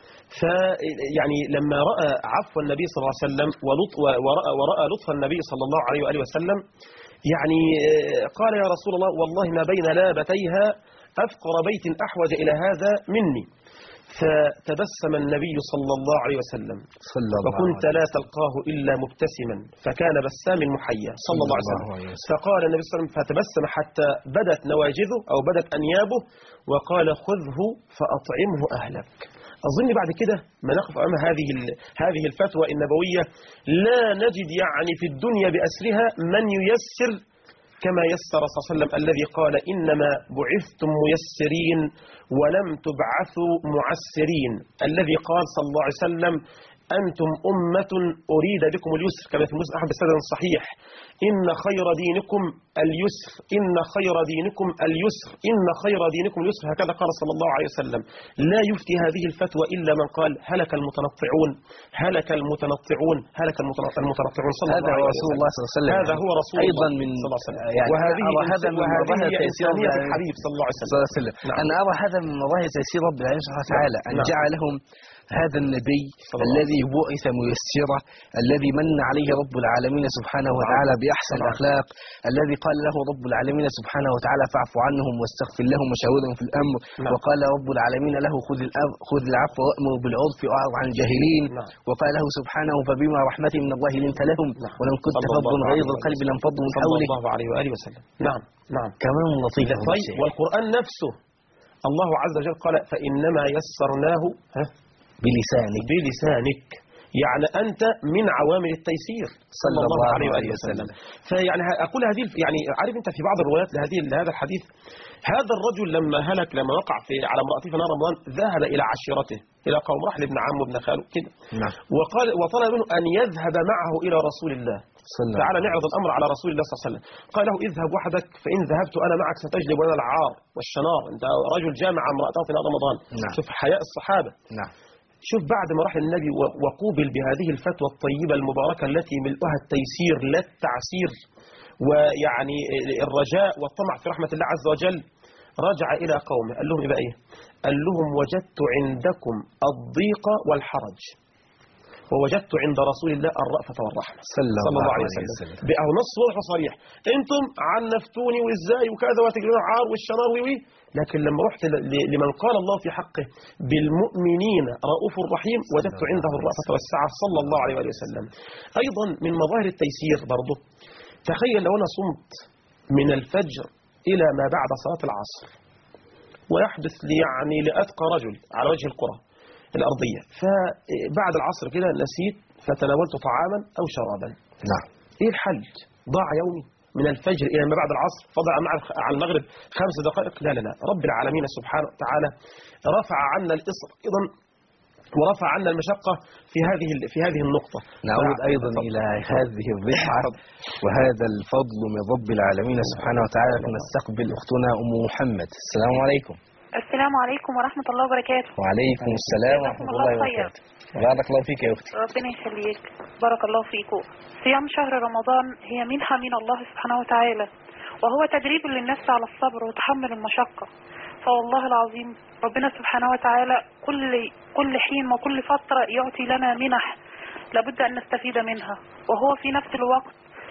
فيعني لما رأى عفو النبي صلى الله عليه وسلم ورأى لطف النبي صلى الله عليه وآله وسلم، يعني قال يا رسول الله والله ما بين لابتيها أفقر بيت أحوج إلى هذا مني. فتبسم النبي صلى الله عليه وسلم وكنت لا تلقاه إلا مبتسما، فكان بسام محيا صلى الله عليه وسلم. فقال النبي صلى الله عليه وسلم فتبسم حتى بدت نواجذه أو بدت أنيابه، وقال خذه فأطعمه أهلك. أظن بعد كده ما نقف أمام هذه الفتوى النبوية لا نجد يعني في الدنيا بأسرها من ييسر كما يسر صلى الله عليه وسلم الذي قال إنما بعثتم ميسرين ولم تبعثوا معسرين، الذي قال صلى الله عليه وسلم أنتم أمة أريد بكم اليسر، كما في مسلم أحمد بسند صحيح إن خير دينكم اليسر، إن خير دينكم اليسر، إن خير دينكم اليسر، هكذا قال صلى الله عليه وسلم. لا يفتي هذه الفتوى إلا من قال هلك المتنطعون هلك المتنطعون هلك المتنطعون صلى الله عليه وسلم. هذا رسول الله صلى الله عليه وسلم. هذا هو رسول أيضا الله من صلى الله عليه وسلم. يعني وهذه إنسانية الحبيب صلى الله عليه وسلم. أنا أرى هذا من مظاهر تيسير رب العالمين سبحانه وتعالى أن جعلهم هذا النبي الذي بعث ميسرا، الذي من عليه رب العالمين سبحانه وتعالى بأحسن الأخلاق، الذي قال له رب العالمين سبحانه وتعالى فاعف عنهم واستغفر لهم وشاورهم في الأمر، وقال رب العالمين له خذ العفو وأمر بالعرف وأعرض عن الجاهلين، وقال له سبحانه فبما رحمة من الله لنت لهم ولو كنت فظا غليظ القلب لانفضوا من حولك صلى الله عليه وآله وسلم. نعم نعم. كمان لطيف. طيب والقرآن نفسه الله عز وجل قال فإنما يسرناه بلسانك، يعني أنت من عوامل التيسير صلى الله عليه وآله وسلم. فيعني أقول هذه، يعني عارف أنت في بعض الروايات لهذا الحديث، هذا الرجل لما هلك، لما وقع على امرأته في نار رمضان، ذهب إلى عشيرته، إلى قوم، راح لابن عمه وابن خاله كده، وقال وطلب منه أن يذهب معه إلى رسول الله، تعالى نعرض الأمر على رسول الله صلى الله عليه وسلم. قال له اذهب وحدك، فإن ذهبت أنا معك ستجلب لنا العار والشنار، أنت رجل جامع امرأته في نار رمضان. شوف حياء الصحابة. شوف بعد ما راح للنبي وقوبل بهذه الفتوى الطيبة المباركة التي ملؤها التيسير لا التعسير، ويعني الرجاء والطمع في رحمة الله عز وجل، رجع إلى قومه قال لهم إيه؟ قال لهم وجدت عندكم الضيق والحرج ووجدت عند رسول الله الرأفة والرحمة صلى الله عليه وسلم. بقى نص واضح وصريح، انتم عنفتوني وازاي وكذا وتجلون العار والشنار وي، لكن لما رحت لمن قال الله في حقه بالمؤمنين رؤوف رحيم وجدت عنده الرأفة والسعة صلى الله عليه وسلم. أيضا من مظاهر التيسير برضه، تخيل لو أنا صمت من الفجر إلى ما بعد صلاة العصر، ويحدث لي يعني لأتقى رجل على وجه القرى الأرضية، فبعد العصر كده نسيت فتناولت طعاما أو شرابا. نعم. إيه الحل؟ ضاع يومي من الفجر إلى ما بعد العصر، فضل على المغرب 5 دقائق. لا لا لا، رب العالمين سبحانه وتعالى رفع عنا الإصر أيضا ورفع عنا المشقة في هذه النقطة. نعود أيضا إلى هذه الرفعة وهذا الفضل من رب العالمين سبحانه وتعالى. نستقبل أختنا أم محمد. السلام عليكم. السلام عليكم ورحمة الله وبركاته. وعليكم السلام ورحمة الله وبركاته. بارك الله فيك يا أختي. ربنا يخليك، بارك الله فيكم. صيام شهر رمضان هي منحة من الله سبحانه وتعالى، وهو تدريب للنفس على الصبر وتحمل المشقة. فوالله العظيم ربنا سبحانه وتعالى كل حين وكل فترة يعطي لنا منح لابد أن نستفيد منها، وهو في نفس الوقت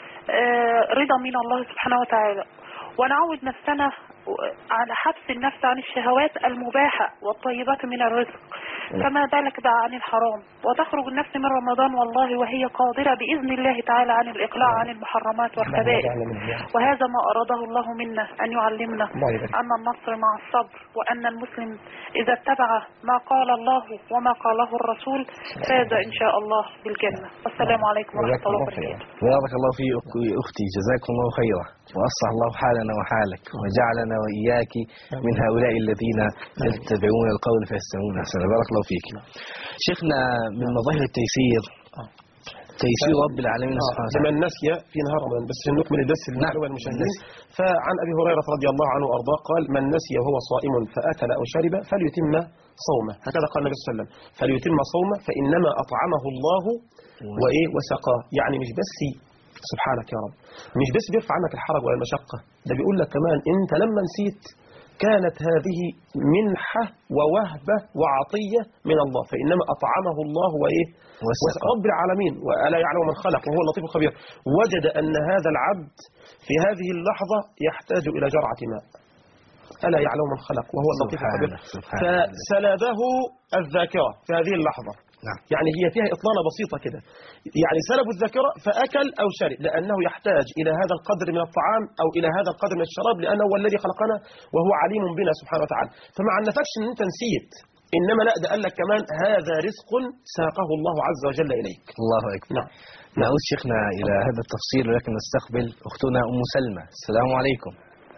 رضا من الله سبحانه وتعالى، ونعود نفسنا على حبس النفس عن الشهوات المباحة والطيبات من الرزق، فما بالك بقى عن الحرام. وتخرج النفس من رمضان والله وهي قادرة بإذن الله تعالى عن الإقلاع عن المحرمات والكبائر، وهذا ما أراده الله منا أن يعلمنا أن النصر مع الصبر، وأن المسلم إذا اتبع ما قال الله وما قاله الرسول فاز إن شاء الله بالجنة. والسلام عليكم ورحمة الله وبركاته. بارك الله في أختي، جزاكم الله خيرا، وأصلح الله حالنا وحالك، وجعلنا وإياك من هؤلاء الذين يتبعون القول فيستمعون أحسنه. بارك الله فيك. شيخنا، من مظاهر التيسير تيسير رب العالمين سبحانه وتعالى. لمن نسي في نهار رمضان، بس نكمل الدرس المعلومة المشاهدين. فعن أبي هريرة رضي الله عنه وأرضاه قال من نسي وهو صائم فأكل أو شرب فليتم صومه، هكذا قال النبي صلى الله عليه وسلم، فليتم صومه فإنما أطعمه الله وسقاه. يعني مش بس سبحانك يا رب، مش بس بيرفع عنك الحرج ولا المشقة، ده بيقول لك كمان انت لما نسيت كانت هذه منحة ووهبة وعطية من الله، فإنما أطعمه الله رب العالمين، وألا يعلم من خلق وهو اللطيف الخبير. وجد أن هذا العبد في هذه اللحظة يحتاج إلى جرعة ماء، ألا يعلم من خلق وهو اللطيف الخبير، فسلبه الذاكرة في هذه اللحظة. يعني هي فيها إطلالة بسيطة كده، يعني سلب الذاكرة فأكل أو شرب، لأنه يحتاج إلى هذا القدر من الطعام أو إلى هذا القدر من الشراب، لأنه هو الذي خلقنا وهو عليم بنا سبحانه وتعالى. فما عنفكش أن أنت نسيت، إنما لا، ده قال لك كمان هذا رزق ساقه الله عز وجل إليك. الله أكبر. نعود شيخنا إلى هذا التفصيل، ولكن نستقبل أختنا أم سلمى. السلام عليكم.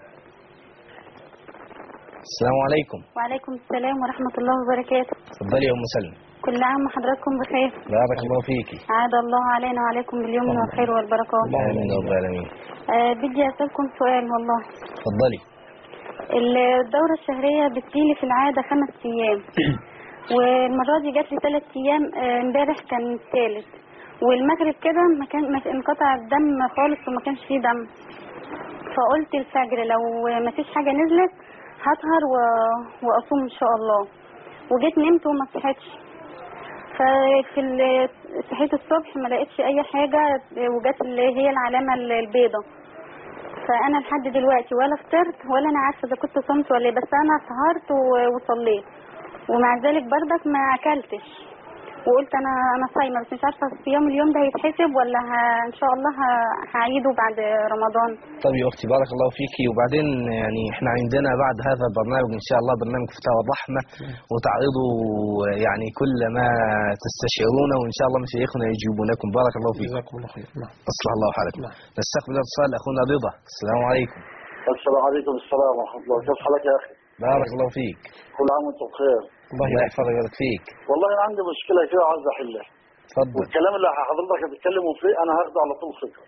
السلام عليكم. وعليكم السلام ورحمة الله وبركاته. تفضلي يا أم سلمى. كل عام وحضراتكم بخير. بارك الله فيكي. عاد الله علينا وعليكم باليوم والخير والبركات. آمين يا رب العالمين. بدي أسألكم سؤال والله. تفضلي. الدورة الشهرية بتجيلي في العادة 5 أيام والمرة دي جات لي 3 أيام، امبارح كان الثالث، والمغرب كده انقطع الدم خالص وما كانش فيه دم، فقلت الفجر لو ما فيش حاجة نزلت هسهر وأصوم إن شاء الله، وجيت نمت وما صحتش، صحيت الصبح ما لقيتش اي حاجه، وجت اللي هي العلامه البيضاء. فانا لحد دلوقتي ولا فطرت ولا انا عارفه اذا كنت صمت ولا ايه، بس انا سهرت وصليت، ومع ذلك برضك ما اكلتش، وقلت انا صايمه، بس مش عارفه صيام اليوم ده هيتحسب ولا ان شاء الله هعيده بعد رمضان. طيب يا اختي بارك الله فيكي. وبعدين يعني احنا عندنا بعد هذا البرنامج ان شاء الله برنامج فتاوى الرحمه، وتعرضوا يعني كل ما تستشعرونه، وان شاء الله مشايخنا يجيبونكم. بارك الله فيكم. جزاكم الله خير. نعم. اصلح الله حالكم. نستقبل اتصال اخونا رضا. السلام عليكم. السلام عليكم. السلام ورحمه الله. كيف حالك يا اخي؟ بارك الله فيك. كل عام وانتم بخير. الله يحفظك ويبارك فيك. والله انا عندي مشكله كده عايز احلها. تفضل. والكلام اللي حضرتك بتتكلموا فيه انا هاخده على طول فكره.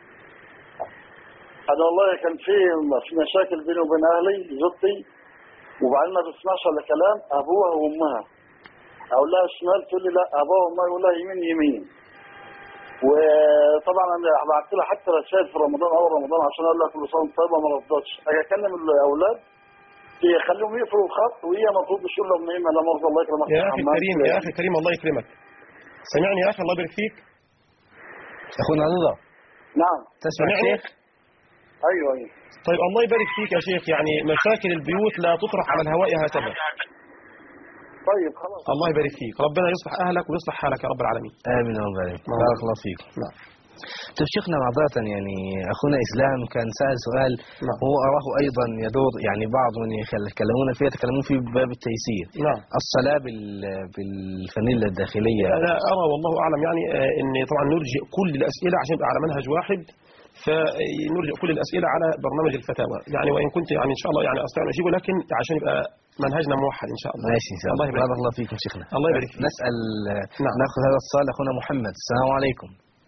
انا والله كان في مشاكل بيني وبين اهلي زوجتي، وبعدين ما بتسمعش الا كلام ابوها وامها. اقول لها شمال تقول لي لا، ابوها وامها يقول لها يمين يمين. وطبعا انا بعت لها حتى رسائل في رمضان اول رمضان عشان اقول لها كل سنه وانت طيبه، ما رضتش. اجي اكلم الاولاد يخليهم يقفلوا الخط، وهي المفروض تقول لهم ايه، لا مؤاخذه الله يكرمك يا اخي كريم، يا اخي كريم الله يكرمك. سمعني يا اخي الله يبارك فيك. اخونا رضا. نعم. تسمع شيخ؟ ايوه. طيب الله يبارك فيك يا شيخ. يعني مشاكل البيوت لا تطرح على الهواء هكذا. طيب خلاص. الله يبارك فيك، ربنا يصلح اهلك ويصلح حالك يا رب العالمين. امين يا رب العالمين. بارك الله فيك. نعم. طيب شيخنا معذرة يعني أخونا إسلام كان سأل سؤال. نعم. هو أراه أيضا يدور يعني بعض من يتكلمون فيه يتكلمون فيه بباب التيسير. نعم. الصلاة بالفانيلا الداخلية. أنا أرى والله أعلم يعني أن طبعا نرجئ كل الأسئلة عشان يبقى على منهج واحد، فنرجع كل الأسئلة على برنامج الفتاوى يعني، وإن كنت يعني إن شاء الله يعني أستطيع أن أجيبه، لكن عشان يبقى منهجنا موحد إن شاء الله. ماشي إن شاء الله. بارك الله فيكم شيخنا. الله يبارك فيك. نسأل. نعم. نأخذ هذا الاتصال أخونا محمد. السلام عليكم.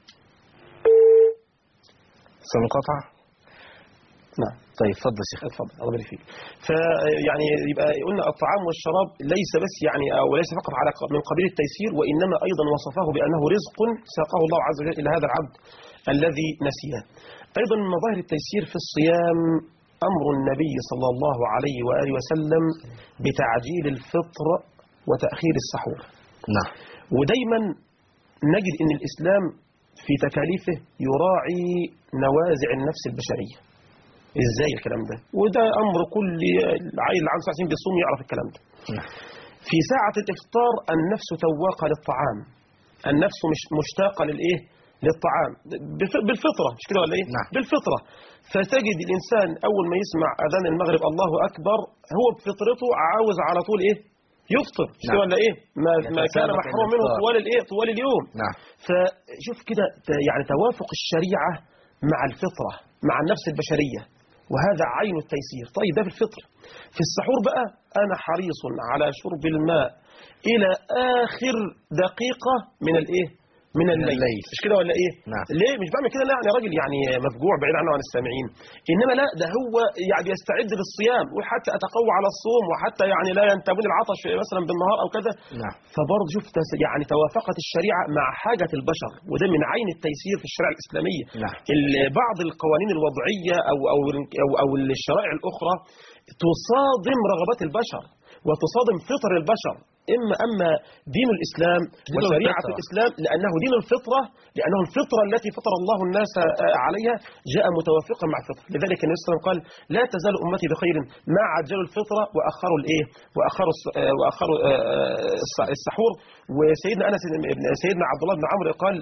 اتصال منقطع. نعم. طيب تفضل شيخ. تفضل الله يبارك فيك. فيعني يبقى قلنا الطعام والشراب ليس بس يعني أو ليس فقط على من قبيل التيسير، وإنما أيضا وصفه بأنه رزق ساقه الله عز وجل إلى هذا العبد الذي نسيه. أيضا من مظاهر التيسير في الصيام أمر النبي صلى الله عليه وآله وسلم بتعجيل الفطر وتأخير السحور. نعم. ودايما نجد أن الإسلام في تكاليفه يراعي نوازع النفس البشرية. إزاي الكلام ده؟ وده أمر كل عيل اللي عنده 9 سنين بيصوم يعرف الكلام ده. في ساعة الإفطار النفس تواقة للطعام، النفس مش مشتاقة للإيه؟ للطعام بالفطرة، مش كده ولا إيه؟ نعم. بالفطرة. فتجد الإنسان أول ما يسمع أذان المغرب الله أكبر هو بفطرته عاوز على طول إيه؟ يفطر، مش كده ولا إيه؟ ما كان محروم منه طوال الإيه؟ طوال اليوم. نعم. فشوف كده يعني توافق الشريعة مع الفطرة مع النفس البشرية، وهذا عين التيسير. طيب ده في الفطر. في السحور بقى أنا حريص على شرب الماء إلى آخر دقيقة من الإيه؟ من الليل، مش كده ولا إيه؟ نعم. ليه مش بعمل كده؟ لا يعني راجل يعني مفجوع بعيد عنه عن السامعين، إنما لا ده هو يعني يستعد للصيام، وحتى أتقوى على الصوم، وحتى يعني لا ينتابني العطش مثلا بالنهار أو كذا. نعم. فبرضه شفت يعني توافقت الشريعة مع حاجة البشر، وده من عين التيسير في الشريعة الإسلامية. نعم. بعض القوانين الوضعية أو الشرائع الأخرى تصادم رغبات البشر وتصادم فطر البشر. أما دين الإسلام وشريعة الإسلام لأنه دين الفطرة، لأنه الفطرة التي فطر الله الناس عليها جاء متوافقا مع الفطرة. لذلك النبي صلى الله عليه وسلم قال لا تزال أمتي بخير ما عجلوا الفطرة وأخروا الإيه؟ وأخروا السحور. وسيدنا أنس سيدنا عبد الله بن عمرو قال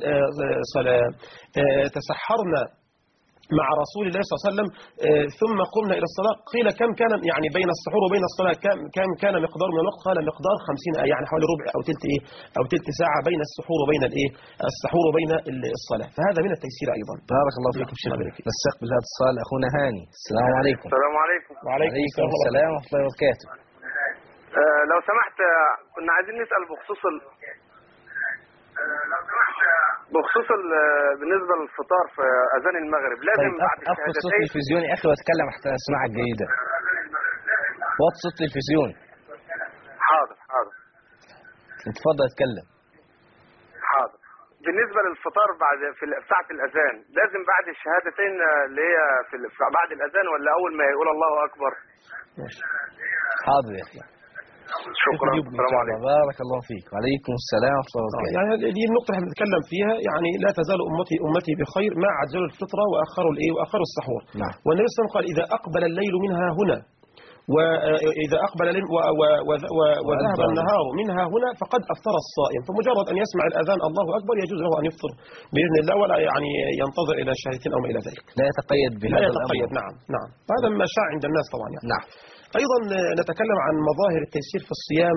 تسحرنا مع رسول الله صلى الله عليه وسلم ثم قمنا إلى الصلاة. قيل كم كان يعني بين السحور وبين الصلاة كم كان مقدار من الوقت؟ قال مقدار 50 يعني حوالي ربع أو تلت إيه أو تلت ساعة بين السحور وبين الإيه السحور وبين الصلاة. فهذا من التيسير أيضا. بارك الله فيكم شيخ. نستقبل هذا الاتصال أخونا هاني. السلام عليكم. السلام عليكم. وعليكم السلام ورحمة الله وبركاته. لو سمحت كنا عايزين نسأل بخصوص بالنسبة للفطار في أذان المغرب لازم بعد الشهادتين. أخذ صوت التلفزيون يا أخي واتكلم حتى أسمعك جيدا. وطي صوت التلفزيون. حاضر. اتفضل اتكلم. حاضر. بالنسبة للفطار بعد في ساعة الأذان لازم بعد الشهادتين اللي هي بعد الأذان ولا أول ما يقول الله أكبر؟ حاضر يا أخي. شكرا. السلام عليكم. بارك الله فيك. وعليكم السلام ورحمة الله وبركاته. يعني دي النقطة اللي احنا بنتكلم فيها، يعني لا تزال أمتي بخير ما عجلوا الفطرة وأخروا السحور. نعم. والنبي صلى الله عليه وسلم قال إذا أقبل الليل منها هنا وإذا أقبل الليل وذهب النهار منها هنا فقد أفطر الصائم. فمجرد أن يسمع الأذان الله أكبر يجوز له أن يفطر بإذن الله، ولا يعني ينتظر إلى شهرتين أو ما إلى ذلك. لا يتقيد بهذا لا يتقيد. نعم. هذا ما شاع عند الناس طبعا يعني. نعم. أيضا نتكلم عن مظاهر التيسير في الصيام.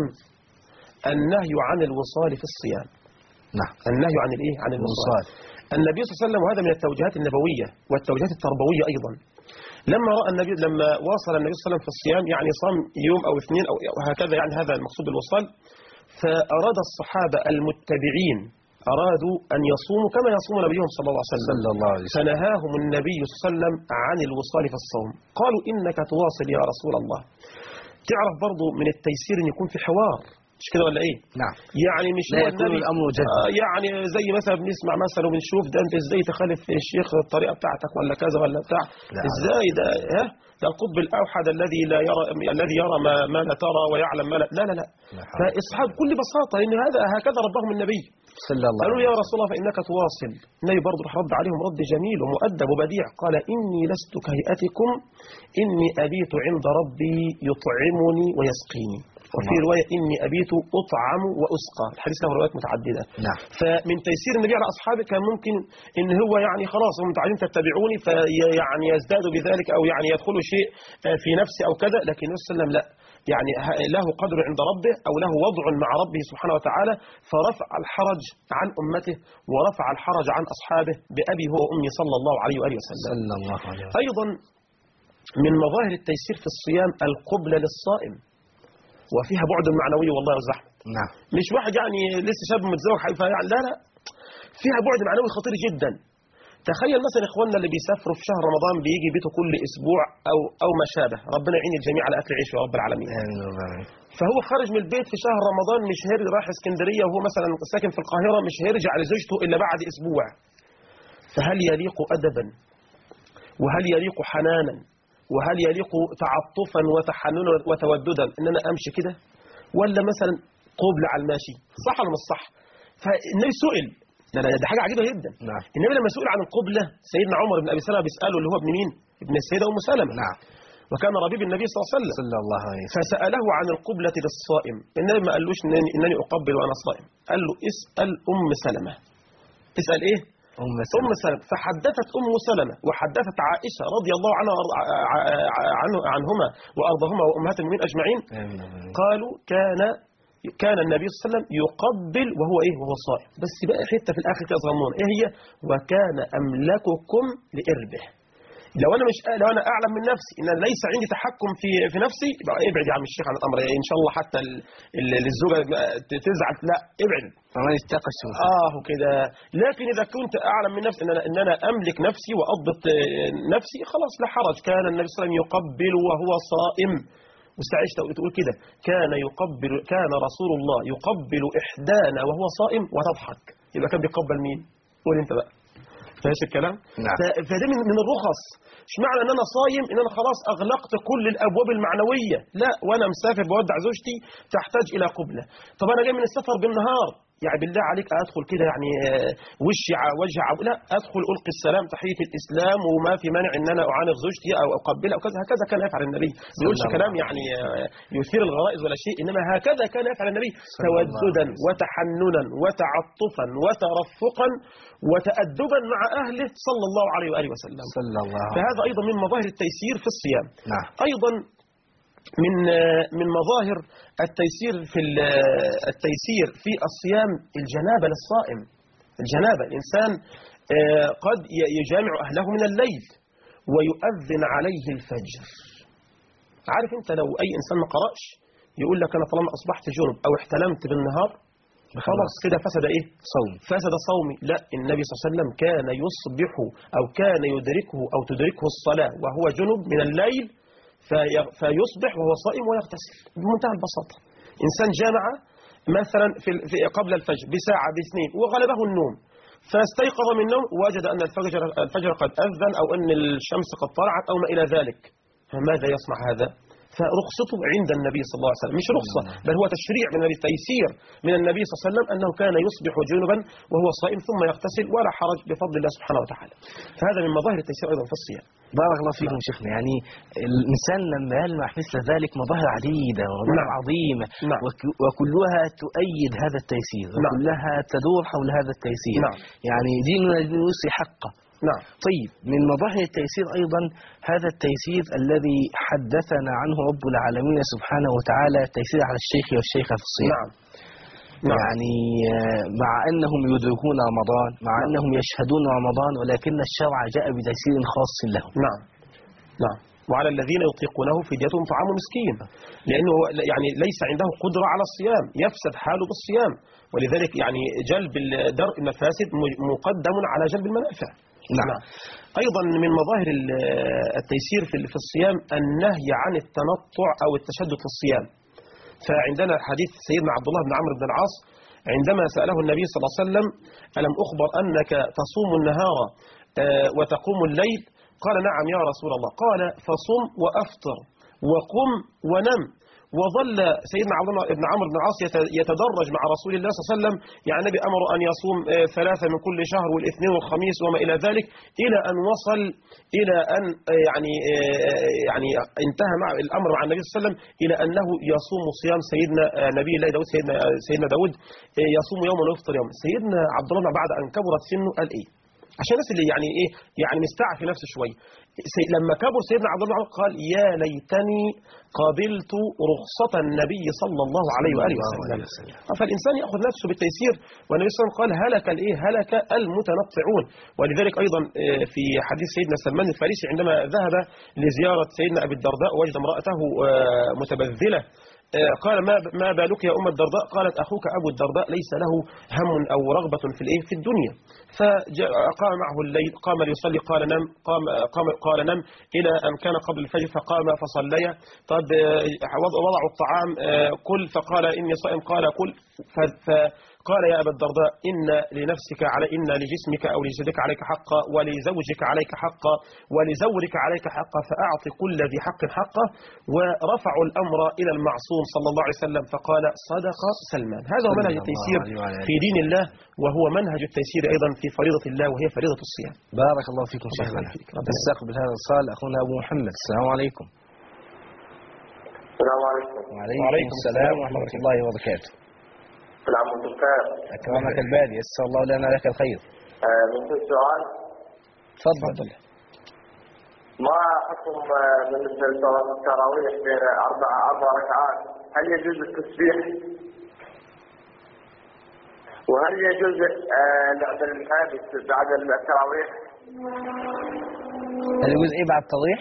النهي عن الوصال في الصيام. نعم. النهي عن الإيه؟ عن الوصال. النبي صلى الله عليه وسلم، وهذا من التوجيهات النبوية والتوجيهات التربوية أيضا، لما واصل النبي صلى الله عليه وسلم في الصيام، يعني صام يوم أو اثنين أو هكذا، يعني هذا المقصود بالوصال، فأراد الصحابة المتبعين أرادوا أن يصوموا كما يصوم نبيهم صلى الله عليه وسلم، فنهاهم النبي صلى الله عليه وسلم عن الوصال في الصوم. قالوا إنك تواصل يا رسول الله. تعرف برضو من التيسير أن يكون في حوار، مش كده ولا ايه؟ نعم. يعني مش لا يكون الامر جد. يعني زي مثلا بنسمع مثلا وبنشوف ده انت ازاي تخالف الشيخ الطريقه بتاعتك ولا كذا ولا بتاع، ازاي ده ده القطب الاوحد الذي لا يرى، الذي يرى ما لا ترى ويعلم ما لا. فاصحاب بكل بساطه ان هكذا ربهم النبي صلى الله عليه وسلم. قالوا يا رسول الله فانك تواصل. النبي برضه رد عليهم رد جميل ومؤدب وبديع، قال اني لست كهيئتكم اني ابيت عند ربي يطعمني ويسقيني، وفي رواية إني أبيت أطعم وأسقى. الحديث له روايات متعددة. نعم. فمن تيسير النبي على أصحابه كان ممكن إن هو يعني خلاص هم متعودين تتبعوني، فيعني يزدادوا بذلك أو يعني يدخلوا شيء في نفسه أو كذا، لكن النبي صلى الله عليه وسلم لا، يعني له قدر عند ربه أو له وضع مع ربه سبحانه وتعالى، فرفع الحرج عن أمته ورفع الحرج عن أصحابه بأبي هو وأمي صلى الله عليه وآله وسلم. صلى الله عليه وسلم. أيضا من مظاهر التيسير في الصيام القبلة للصائم، وفيها بعد معنوي والله يا أستاذ أحمد. نعم. مش واحد يعني لسه شاب متزوج يعني لا، فيها بعد معنوي خطير جدا. تخيل مثلا اخواننا اللي بيسافروا في شهر رمضان بيجي بيته كل اسبوع او ما شابه، ربنا يعين الجميع على اكل عيش يا رب العالمين. فهو خارج من البيت في شهر رمضان، مش هيرجع، رايح اسكندريه وهو مثلا ساكن في القاهره، مش هيرجع لزوجته الا بعد اسبوع. فهل يليق ادبا وهل يليق حنانا وهل يليق تعطفا وتحننا وتوددا ان انا امشي كده، ولا مثلا قبل على الماشي؟ صح ولا مش صح؟ فالنبي سئل، ده حاجه عجيبه جدا. نعم. النبي لما سئل عن القبله، سيدنا عمر بن ابي سلمة بيساله، اللي هو ابن مين؟ ابن السيده ام سلمة. نعم. وكان ربيب النبي صلى الله عليه وسلم. صلى الله عليه وسلم. فساله عن القبله للصائم. النبي ما قالوش انني اقبل وانا صائم، قال له اسال ام سلمة. اسال ايه؟ أم سلمة. فحدثت أم سلمة وحدثت عائشة رضي الله عنهما وأرضهما وأمهات المؤمنين أجمعين. قالوا كان النبي صلى الله عليه وسلم يقبل وهو صائم. بس بقى حتة في الآخر كده صغنون، إيه هي؟ وكان أملككم لإربه. لو أنا أعلم من نفسي إن ليس عندي تحكم في نفسي، يبقى ابعد يا عم الشيخ عن الأمر، إن شاء الله حتى الزوجة تزعل، لا ابعد. فمن اتقى الشبهات. كده. لكن إذا كنت أعلم من نفسي إن أنا أملك نفسي وأضبط نفسي، خلاص لا حرج. كان النبي صلى الله عليه وسلم يقبل وهو صائم. واستعيشت تقول كده، كان رسول الله يقبل إحدانا وهو صائم وتضحك. يبقى كان بيقبل مين؟ قول أنت بقى. فايش الكلام؟ نعم. فده من الرخص. مش معنى ان انا صايم ان انا خلاص اغلقت كل الابواب المعنويه، لا، وانا مسافر بودع زوجتي تحتاج الى قبله. طب انا جاي من السفر بالنهار، يعني بالله عليك ادخل كده يعني وشي وجه، لا، ادخل القي السلام تحيه الاسلام وما في مانع ان انا اعانق زوجتي او اقبلها وكذا. هكذا كان يفعل النبي. ما يقولش كلام يعني يثير الغرائز ولا شيء، انما هكذا كان يفعل النبي، توددا وتحننا وتعطفا وترفقا وتأدبا مع اهله صلى الله عليه واله وسلم. صلى الله. فهذا ايضا من مظاهر التيسير في الصيام. نعم. ايضا من مظاهر التيسير في الصيام الجنابة للصائم. الجنابة، الإنسان قد يجامع أهله من الليل ويؤذن عليه الفجر. عارف أنت لو أي إنسان ما قرأش يقول لك أنا طالما أصبحت جنب أو احتلمت بالنهار خلاص كده فسد إيه؟ صوم. فسد صومي. لا، النبي صلى الله عليه وسلم كان يصبح أو كان يدركه أو تدركه الصلاة وهو جنب من الليل، فيصبح وهو صائم ويغتسل بمنتهى البساطة. إنسان جامع مثلا قبل الفجر بساعة باثنين وغلبه النوم، فاستيقظ من النوم ووجد أن الفجر قد أذن أو أن الشمس قد طلعت أو ما إلى ذلك، فماذا يصنع هذا؟ فرخصته عند النبي صلى الله عليه وسلم، مش رخصة بل هو تشريع من التيسير من النبي صلى الله عليه وسلم أنه كان يصبح جنبا وهو صائم ثم يغتسل ولا حرج بفضل الله سبحانه وتعالى. فهذا من مظاهر التيسير أيضا في الصيام. بارك الله فيكم شيخنا. يعني الإنسان لما يلمح مثل ذلك مظاهر عديدة ومظاهر عظيمة وكلها تؤيد هذا التيسير وكلها تدور حول هذا التيسير. يعني ديننا دين يوصي حقه. طيب، من مظاهر التيسير أيضا هذا التيسير الذي حدثنا عنه رب العالمين سبحانه وتعالى، التيسير على الشيخ والشيخة في الصيام. يعني مع أنهم يدركون رمضان، مع أنهم يشهدون رمضان، ولكن الشرع جاء بتيسير خاص لهم. وعلى الذين يطيقونه فدية طعام مسكين، لأنه يعني ليس عنده قدرة على الصيام، يفسد حاله بالصيام، ولذلك يعني جلب درء المفاسد مقدم على جلب المنافع. أيضا من مظاهر التيسير في الصيام النهي عن التنطع أو التشدد في الصيام. فعندنا حديث سيدنا عبد الله بن عمرو بن العاص عندما سأله النبي صلى الله عليه وسلم: ألم أخبر أنك تصوم النهار وتقوم الليل؟ قال: نعم يا رسول الله. قال: فصم وأفطر وقم ونم. وظل سيدنا عبد الله بن عمرو بن العاص يتدرج مع رسول الله صلى الله عليه وسلم، يعني النبي أمره أن يصوم 3 من كل شهر والاثنين والخميس وما إلى ذلك، إلى أن وصل إلى أن يعني انتهى مع الأمر مع النبي صلى الله عليه وسلم إلى أنه يصوم صيام سيدنا نبي الله داود، سيدنا داود يصوم يوما ويفطر يوما. سيدنا عبد الله بعد أن كبرت سنه قال إيه؟ عشان الناس اللي يعني إيه يعني مستعف في نفسه شوية، لما كبر سيدنا عبد الله قال: يا ليتني قابلت رخصة النبي صلى الله عليه وآله وسلم. فالإنسان يأخذ نفسه بالتيسير، والنبي صلى الله عليه وسلم قال: هلك هلك المتنطعون. ولذلك أيضا في حديث سيدنا سلمان الفارسي عندما ذهب لزيارة سيدنا أبي الدرداء ووجد امرأته متبذلة، قال: ما بالك يا أم الدرداء؟ قالت: أخوك أبو الدرداء ليس له هم أو رغبة في الدنيا. فقام معه الليل، قام ليصلي، قال نم إلى أن كان قبل الفجر، فقام فصليا. طب وضعوا الطعام، كل، فقال: إني صائم. قال: كل. قال: يا أبا الدرداء، إن لجسمك أو لجسدك عليك حقا، ولزوجك عليك حقا، ولزورك عليك حقا، فأعطي كل ذي حق حقه. ورفعوا الأمر إلى المعصوم صلى الله عليه وسلم، فقال: صدق سلمان. هذا هو منهج التيسير في دين الله، وهو منهج التيسير أيضا في فريضة الله، وهي فريضة الصيام. بارك الله فيكم شيخنا. نستقبل هذا الاتصال أخونا أبو محمد. السلام عليكم. السلام عليكم. وعليكم السلام ورحمة الله وبركاته. العام والدكتور أكرمك البادي، أسأل الله لنا لك الخير. من السؤال. تفضل. ما حكم بالنسبة لصلاة التراويح بين 4 ركعات؟ هل يجوز التسبيح؟ وهل يجوز لعب الحادث بعد التراويح؟ هل يجوز إيه بعد التراويح؟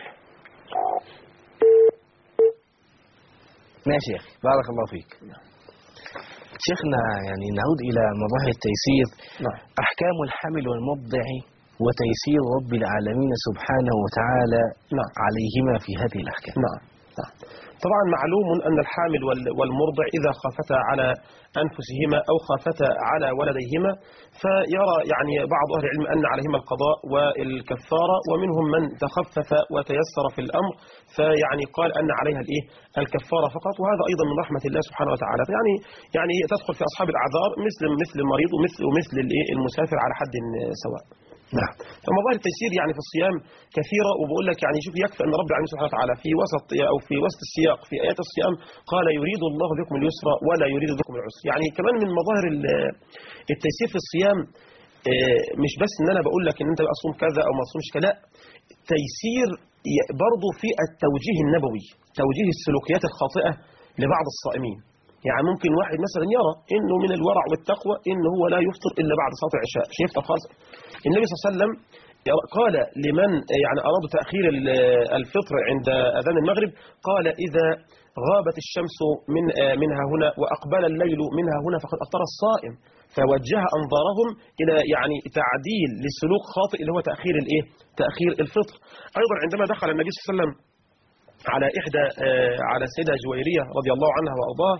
ماشي يا أخي، بارك الله فيك. شيخنا، يعني نعود إلى مظاهر التيسير. أحكام الحمل والمرضع وتيسير رب العالمين سبحانه وتعالى عليهما في هذه الأحكام. طبعا معلوم أن الحامل والمرضع إذا خافتا على أنفسهما أو خافتا على ولديهما فيرى يعني بعض أهل العلم أن عليهما القضاء والكفارة، ومنهم من تخفف وتيسر في الأمر فيعني قال أن عليها الكفارة فقط. وهذا أيضا من رحمة الله سبحانه وتعالى، يعني تدخل في أصحاب الأعذار مثل المريض ومثل المسافر على حد سواء. فمظاهر التيسير يعني في الصيام كثيرة، وبقول لك يعني شوف يكفي أن رب العالمين سبحانه وتعالى في وسط السياق في آيات الصيام قال: يريد الله بكم اليسر ولا يريد بكم العسر. يعني كمان من مظاهر التيسير في الصيام مش بس ان انا بقول لك ان انت اصوم كذا او ما تصومش كذا، تيسير برضه في التوجيه النبوي، توجيه السلوكيات الخاطئة لبعض الصائمين. يعني ممكن واحد مثلا يرى انه من الورع والتقوى انه هو لا يفطر الا بعد صلاه العشاء، مش يفطر خالص. النبي صلى الله عليه وسلم قال لمن يعني ارادوا تاخير الفطر عند اذان المغرب، قال: اذا غابت الشمس منها هنا واقبل الليل منها هنا فقد افطر الصائم. فوجه انظارهم الى يعني تعديل للسلوك خاطئ اللي هو تاخير الفطر. ايضا عندما دخل النبي صلى الله عليه وسلم على السيدة جويرية رضي الله عنها وارضاها،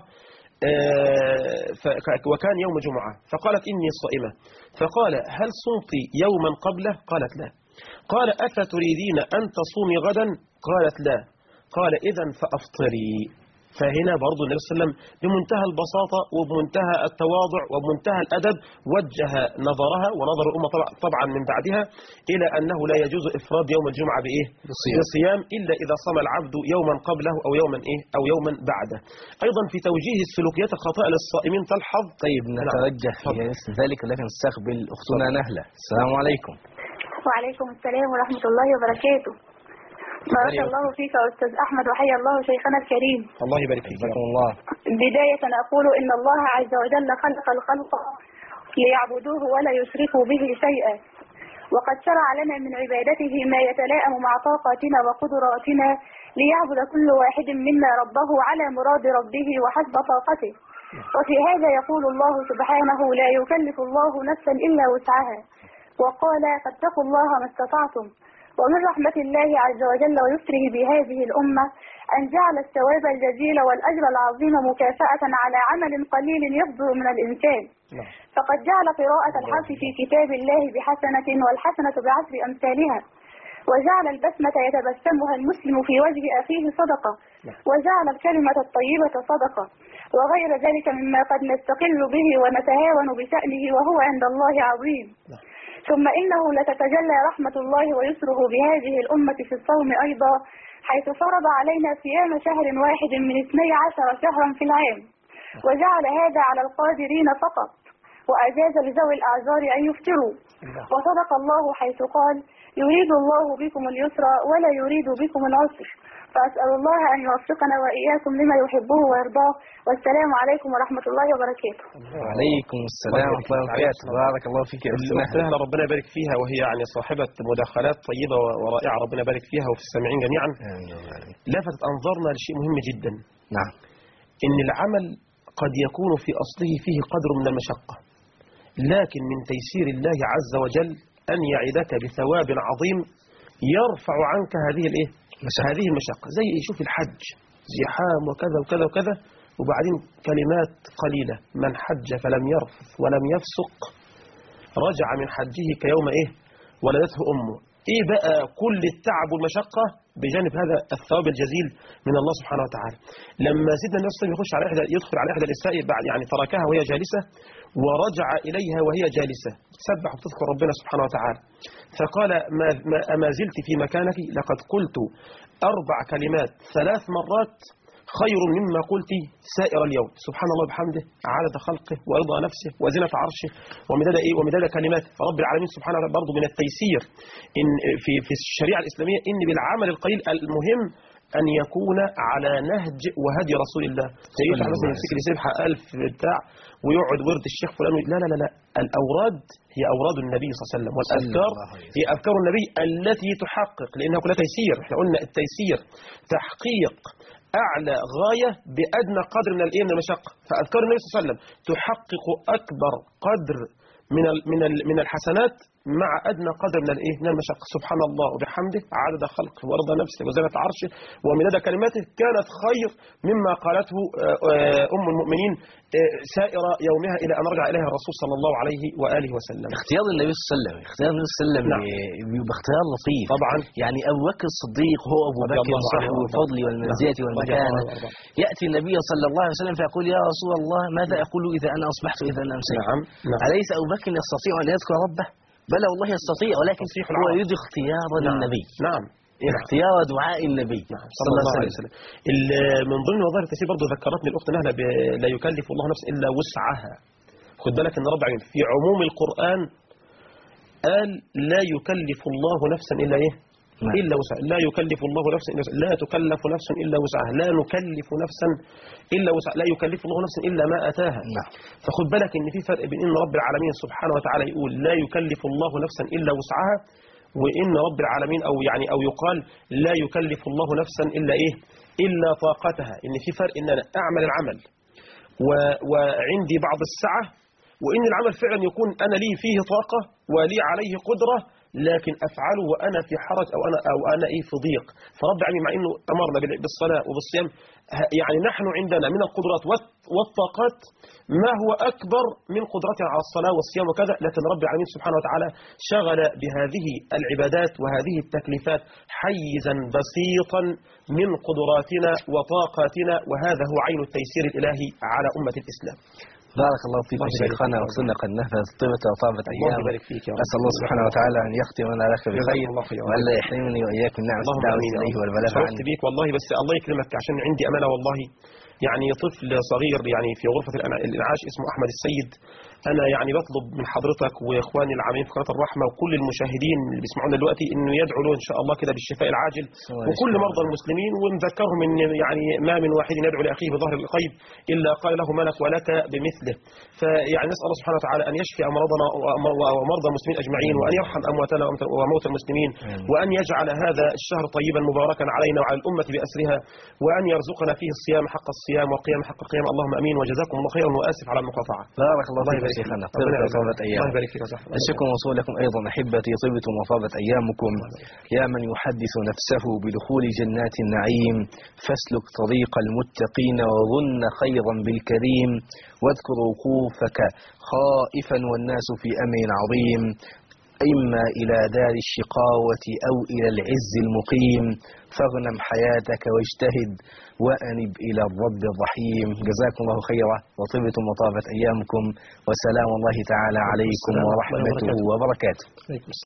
وكان يوم جمعة، فقالت: إني صائمة. فقال: هل صمت يوما قبله؟ قالت: لا. قال: أفتريدين أن تصومي غدا؟ قالت: لا. قال إذن فأفطري. فهنا برضو النبي صلى الله عليه وسلم بمنتهى البساطة وبمنتهى التواضع وبمنتهى الأدب وجه نظرها ونظر الأمة طبعا من بعدها إلى أنه لا يجوز إفراد يوم الجمعة بإيه؟ بالصيام إلا إذا صام العبد يوما قبله أو يوما إيه؟ أو يوما بعده. أيضا في توجيه السلوكيات الخاطئة للصائمين تلحظ. طيب نتوجه في ذلك لكن نستقبل أختنا نهلة. السلام عليكم. وعليكم السلام ورحمة الله وبركاته. بارك الله فيك يا أستاذ أحمد وحيا الله شيخنا الكريم. الله يبارك فيك. الله. بداية أقول إن الله عز وجل خلق الخلق ليعبدوه ولا يشركوا به شيئا، وقد شرع لنا من عبادته ما يتلائم مع طاقاتنا وقدراتنا ليعبد كل واحد منا ربه على مراد ربه وحسب طاقته. وفي هذا يقول الله سبحانه لا يكلف الله نفسا إلا وسعها، وقال فاتقوا الله ما استطعتم. ومن رحمة الله عز وجل ويسره بهذه الأمة أن جعل الثواب الجزيل والأجر العظيم مكافأة على عمل قليل يصدر من الإنسان. فقد جعل قراءة الحرف في كتاب الله بحسنة والحسنة بعشر أمثالها، وجعل البسمة يتبسمها المسلم في وجه أخيه صدقة، وجعل الكلمة الطيبة صدقة، وغير ذلك مما قد نستقل به ونتهاون بشأنه وهو عند الله عظيم. ثم إنه لتتجلى رحمة الله ويسره بهذه الأمة في الصوم أيضا، حيث فرض علينا صيام شهر واحد من 12 شهرا في العام، وجعل هذا على القادرين فقط، وأجاز لذوي الأعذار أن يفطروا. وصدق الله حيث قال يريد الله بكم اليسر ولا يريد بكم العسر. فأسأل الله أن يوفقنا وإياكم لما يحبه ويرضاه، والسلام عليكم ورحمة الله وبركاته. وعليكم السلام ورحمة الله وبركاته. بارك الله فيك يا أختنا، ربنا يبارك فيها، وهي يعني صاحبة مداخلات طيبة ورائعة، ربنا يبارك فيها وفي السامعين جميعا. لفتت أنظارنا لشيء مهم جدا. نعم. إن العمل قد يكون في أصله فيه قدر من المشقة، لكن من تيسير الله عز وجل أن يعدك بثواب عظيم يرفع عنك هذه المشقة. زي يشوف الحج زحام وكذا وكذا وكذا، وبعدين كلمات قليلة: من حج فلم يرفث ولم يفسق رجع من حجه كيوم ولدته أمه. بقى كل التعب والمشقة بجانب هذا الثواب الجزيل من الله سبحانه وتعالى. لما سيدنا النبي صلى الله عليه وسلم يدخل على إحدى النساء بعد يعني تركها وهي جالسة ورجع إليها وهي جالسة تسبح وتذكر ربنا سبحانه وتعالى، فقال ما زلت في مكانك، لقد قلت 4 كلمات 3 مرات خير مما قلت سائر اليوم. سبحان الله بحمده عدد خلقه ورضا نفسه وزنة عرشه ومداد كلماته. فرب العالمين سبحانه وتعالى برضه من التيسير إن في الشريعة الإسلامية إن بالعمل القليل المهم أن يكون على نهج وهدي رسول الله. زي واحد مثلا يمسك لي سبحة 1000 بتاع ويقعد ورد الشيخ فلان. لا لا لا لا، الأوراد هي أوراد النبي صلى الله عليه وسلم، والأذكار هي أذكار النبي التي تحقق، لأنها كلها تيسير. احنا قلنا التيسير تحقيق أعلى غاية بأدنى قدر من المشقة. فأذكار النبي صلى الله عليه وسلم تحقق أكبر قدر من الحسنات مع أدنى قدر من المشقة. سبحان الله وبحمده عدد خلقه ورضا نفسه وزنة عرشه ومداد كلماته كانت خير مما قالته أم المؤمنين سائر يومها إلى أن رجع إليها الرسول صلى الله عليه وآله وسلم. اختيار النبي صلى الله عليه وسلم بيبقى اختيار لطيف طبعا. يعني أبو بكر الصديق هو أبو بكر صاحب الفضل والمنزلة والمكانة، يأتي النبي صلى الله عليه وسلم فيقول يا رسول الله ماذا أقول إذا أنا أصبحت إذا أنا أمسيت؟ أليس أبو بكر يستطيع أن يذكر ربه؟ بلى والله يستطيع، ولكن هو يريد اختيار للنبي. نعم، اختيار دعاء النبي صلى الله عليه وسلم. من ضمن وظائف التيسير برضه ذكرتني الأخت نهلة لا يكلف الله نفسا إلا وسعها. خد بالك إن رب العالمين في عموم القرآن قال لا يكلف الله نفسا إلا إلا وسعها. لا يكلف الله نفسا إلا وسعها. لا تكلف نفس إلا وسعها. لا نكلف نفسا إلا وسعها. لا يكلف الله نفسا إلا ما أتاها. فخد بالك إن في فرق بين إن رب العالمين سبحانه وتعالى يقول لا يكلف الله نفسا إلا وسعها، وإن رب العالمين أو يقال لا يكلف الله نفسا إلا طاقتها. إن في فرق إن أنا أعمل العمل وعندي بعض السعة، وإن العمل فعلا يكون أنا لي فيه طاقة ولي عليه قدرة، لكن أفعله وأنا في حرج أو أنا في ضيق. فرب العالمين مع أنه أمرنا بالصلاة وبالصيام، يعني نحن عندنا من القدرات والطاقات ما هو أكبر من قدرتنا على الصلاة والصيام وكذا، لكن رب العالمين سبحانه وتعالى شغل بهذه العبادات وهذه التكليفات حيزا بسيطا من قدراتنا وطاقاتنا، وهذا هو عين التيسير الإلهي على أمة الإسلام. بارك الله فيك شيخنا، وصلنا قد نفذ طيبة وطابت أيام. أسأل الله سبحانه وتعالى أن يختم لنا لك بخير، وألا يحرمني وإياك من نعمة الدعوة إليه والبلاغ عنه. شرفت بيك والله، بس الله يكرمك عشان عندي أمانة والله. يعني طفل صغير يعني في غرفة الإنعاش اسمه أحمد السيد، أنا يعني بطلب من حضرتك وإخواني العاملين في قناة الرحمة وكل المشاهدين اللي بيسمعونا دلوقتي إنه يدعوا له إن شاء الله كده بالشفاء العاجل، وكل مرضى المسلمين، ونذكرهم إن يعني ما من واحد يدعو لأخيه بظهر الغيب إلا قال له ملك ولك بمثله. فيعني نسأل الله سبحانه وتعالى أن يشفي أمراضنا ومرضى المسلمين أجمعين، وأن يرحم أمواتنا وموتى المسلمين، وأن يجعل هذا الشهر طيبا مباركا علينا وعلى الأمة بأسرها، وأن يرزقنا فيه الصيام حق الصيام والقيام حق القيام. اللهم أمين، وجزاكم الله خيرا، وآسف على المقاطعة. بارك الله فيك شيخنا، طابت أيام. الشكر موصول لكم أيضا أحبتي، طبتم وطابت أيامكم. يا من يحدث نفسه بدخول جنات النعيم، فاسلك طريق المتقين وظن خيرا بالكريم، واذكر وقوفك خائفا والناس في أمن عظيم، إما إلى دار الشقاوة أو إلى العز المقيم، فاغنم حياتك واجتهد وأنب إلى الرب الرحيم. جزاكم الله خيرا، وطبتم وطابت أيامكم، وسلام الله تعالى عليكم ورحمته وبركاته.